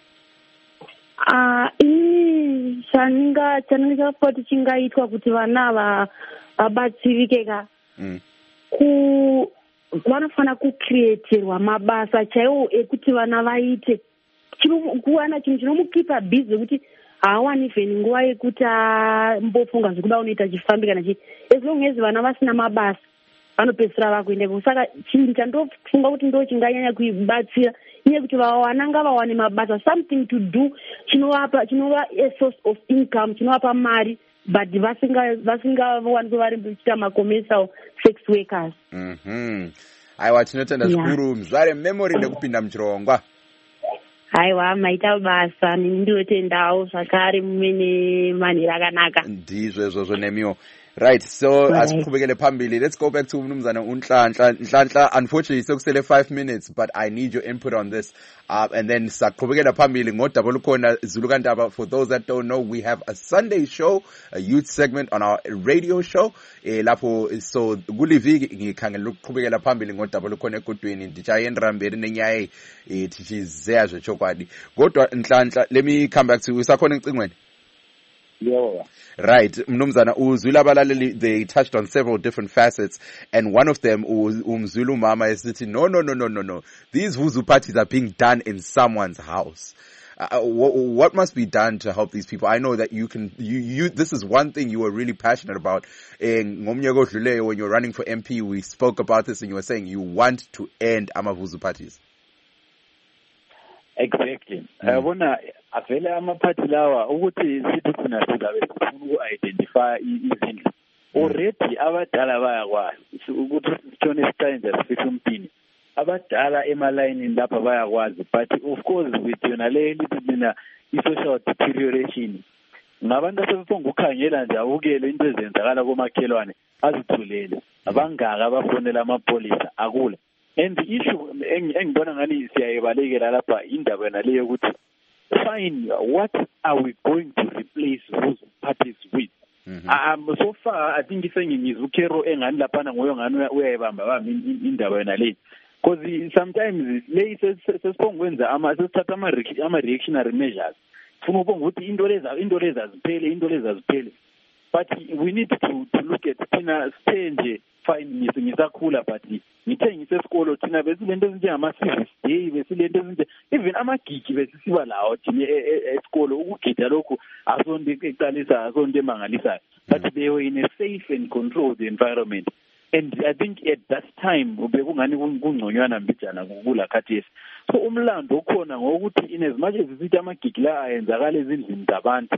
Ah, ini chaninga chaninga kuti chingaitwa kuti vana vabatsirike ka mm. ku vanofana kucreaterwa mabasa chaiwo ekuti vana vaite kuwana chinhu chinomukipa busy kuti haawani even nguva yekuti ambofunga zvekuda unoita chifambi kana chii as long as vana vasina mabasa vanopedzisira vakuendeko. Saka chinhu chandofunga kuti ndo chinganyanya kuibatsira iye kuti vana ngavawane mabasa, something to do chinovapa chinova a source of income chinovapa mari but vasinga vasingawani vari kuita macommercial sex workers. Mhm. Aiwa tinotenda zvikuru mzvare memory nekupinda muchirongwa. haiwa maita basa ndinotendawo zvakare mumene manhero akanaka ndizvo izvozvo nemiwo. Right, so right. Asiqhubekele phambili. Let's go back to Mnumzana Unhlanhla. Nhlanhla, unfortunately sekusele five minutes, but I need your input on this. Uh, and then saqhubekela phambili ngodaba lukhona Zulu Kandaba. For those that don't know, we have a Sunday show, a youth segment on our radio show. Eh, lapho so kuliviki ngikhangela ukuqhubekela phambili ngodaba lukhona egodweni ndichayendra mbere nenyaye eh thichizezwe chokwadi. Kodwa Nhlanhla, let me come back to you. Usakhona ecingweni? Yeah. Right. Mnumzana uZulu abalaleli, they touched on several different facets, and one of them umZulu mama is saying no no no no no no these Vuzu parties are being done in someone's house. Uh, what, what must be done to help these people? I know that you can you you this is one thing you were really passionate about in Ngomnyaka Odluleyo when you're running for M P. We spoke about this and you were saying you want to end amavuzu parties. Exactly. Yabona avela amaphathi lawa ukuthi sithi thina sizabe sifuna uku-identify izindlu. Already abadala bayakwazi ukuthi sithone isitayinza sifihle umpini. Abadala emalayini lapha bayakwazi, but of course with yona le lithi mina i-social deterioration. Ngabantu asebephonga ukukhangela nje abukele into ezenzakala komakhelwane azithulele. Abangaka abafonela amapolisa akula. And the issue engibona ngani siyayibalekela lapha indaba yona leyo ukuthi fine, what are we going to replace those parties with? Mm-hmm. Um, so far I think isengingizukero engani laphana ngoyo ngani uyayibamba bami indaba yona leyo, because sometimes le sesipho kwenza ama sesithatha ama ama reactionary measures funa ubonga ukuthi into leza into leza ziphele into leza ziphele, but we need to to look at thina sithenje fine ngisakhula, but ngithe ngisesikolo thina besilento ezinjengama service day, besilento ezinje even amagigi besisiba lawo thina esikolo ukugida lokhu asonto eqalisa asonto emangalisayo, but they were in a safe and controlled environment. And I think at that time bekungani kungconywana mbijana kula khathesi. So umlando ukhona ngokuthi in as much as isithi amagigi la ayenzakala ezindlini zabantu,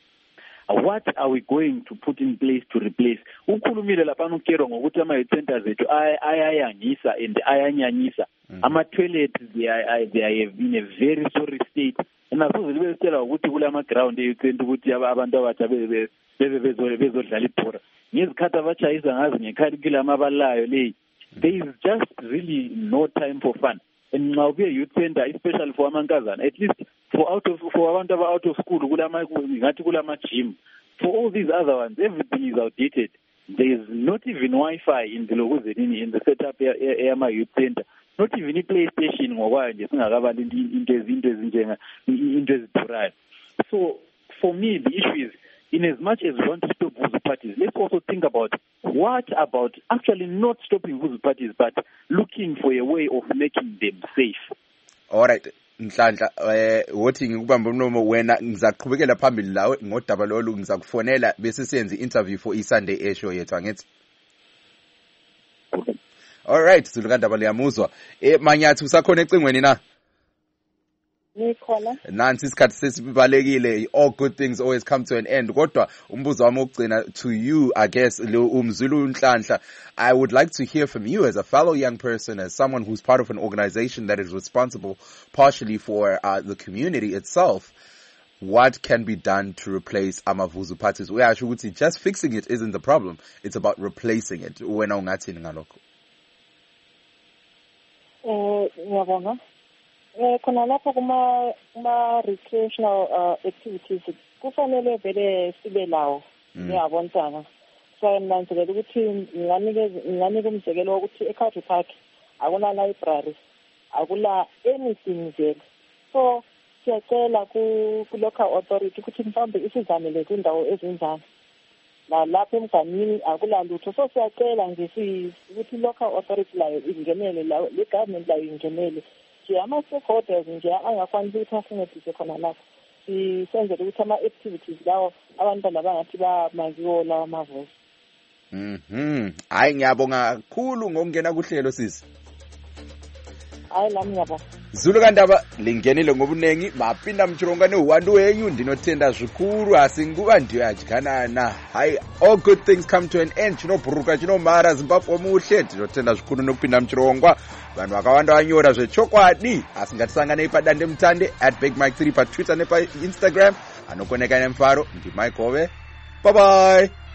what are we going to put in place to replace? Ukhulumile lapha uKero ngokuthi ama centers ethu ayayangisa and ayanyanyisa. Ama toilets they are they are in a very sorry state. And asoze libe sitela ukuthi kulama ground eyicenta ukuthi abantu abatsha bebe bezodlala ibhora. Ngizikhathi abachayisa ngazi ngecurriculum abalayo le. There is just really no time for fun. And now we youth center, especially for amankazana, at least for out of for abantu aba out of school kulama ngathi kulama gym. For all these other ones, everything is outdated. There is not even Wi-Fi in the Lokuzenini in the setup ema youth center. Not even a PlayStation ngokwayo nje singakabali into ezinto ezinjenga into ezidurayo. So for me the issue is, in as much as we want to stop Vuzu parties, let's also think about what about actually not stopping Vuzu parties, but looking for a way of making them safe. All right. Nhlanhla eh wothi ngikubamba umnomo wena ngizaqhubekela phambili lawe ngodaba lolu, ngizakufonela bese siyenze interview for iSunday show yethu angithi. All right, Zulu Kandaba liyamuzwa. Eh Manyathi usakhona ecingweni na? Nikhona. Nansi isikhathi sesibalekile, all good things always come to an end. Kodwa umbuzo wami ukugcina to you, I guess lo umZulu Nhlanhla, I would like to hear from you as a fellow young person, as someone who's part of an organization that is responsible partially for uh, the community itself. What can be done to replace amavuzu parties? We actually would say just fixing it isn't the problem. It's about replacing it. Wena ungathini ngalokho? Eh, ngiyabonga. Eh khona lapho kuma kuma recreational uh, activities kufanele vele sibe lawo ngiyabonana. So nanzelela ukuthi nginganike nginganike umzekelo ukuthi eCountry Park akuna library, akula anything there. So siyacela ku local authority ukuthi mhlawumbe isizamele kundawo ezinjani. La lapho emganini akula lutho. So siyacela nje ukuthi local authority layo ingenele la le government layo ingenele. Ama stakeholders nje angafanele ukuthi asincedise khona lapho. Sisenzele ukuthi ama activities lawo abantwana bangathi bamaziwo lawo amavuzu. Mhm. Hayi ngiyabonga kakhulu ngokungena kuhlelo sisi. hayi lami yabo Zulu kandaba lingenile ngobunengi mapinda mchironga neuwandu wenyu ndinotenda zvikuru asi nguva ndiyo yadyanana. Hayi, all good things come to an end. Chinobhuruka chinomara Zimbabwe muhle ndinotenda zvikuru nokupinda muchirongwa. Vanhu vakawanda vanyora zvechokwadi asi ngatisanganei padande mutande at big mike three pa Twitter nepa Instagram. Anokoneka nemufaro ndi Mike Hove. Bye bye.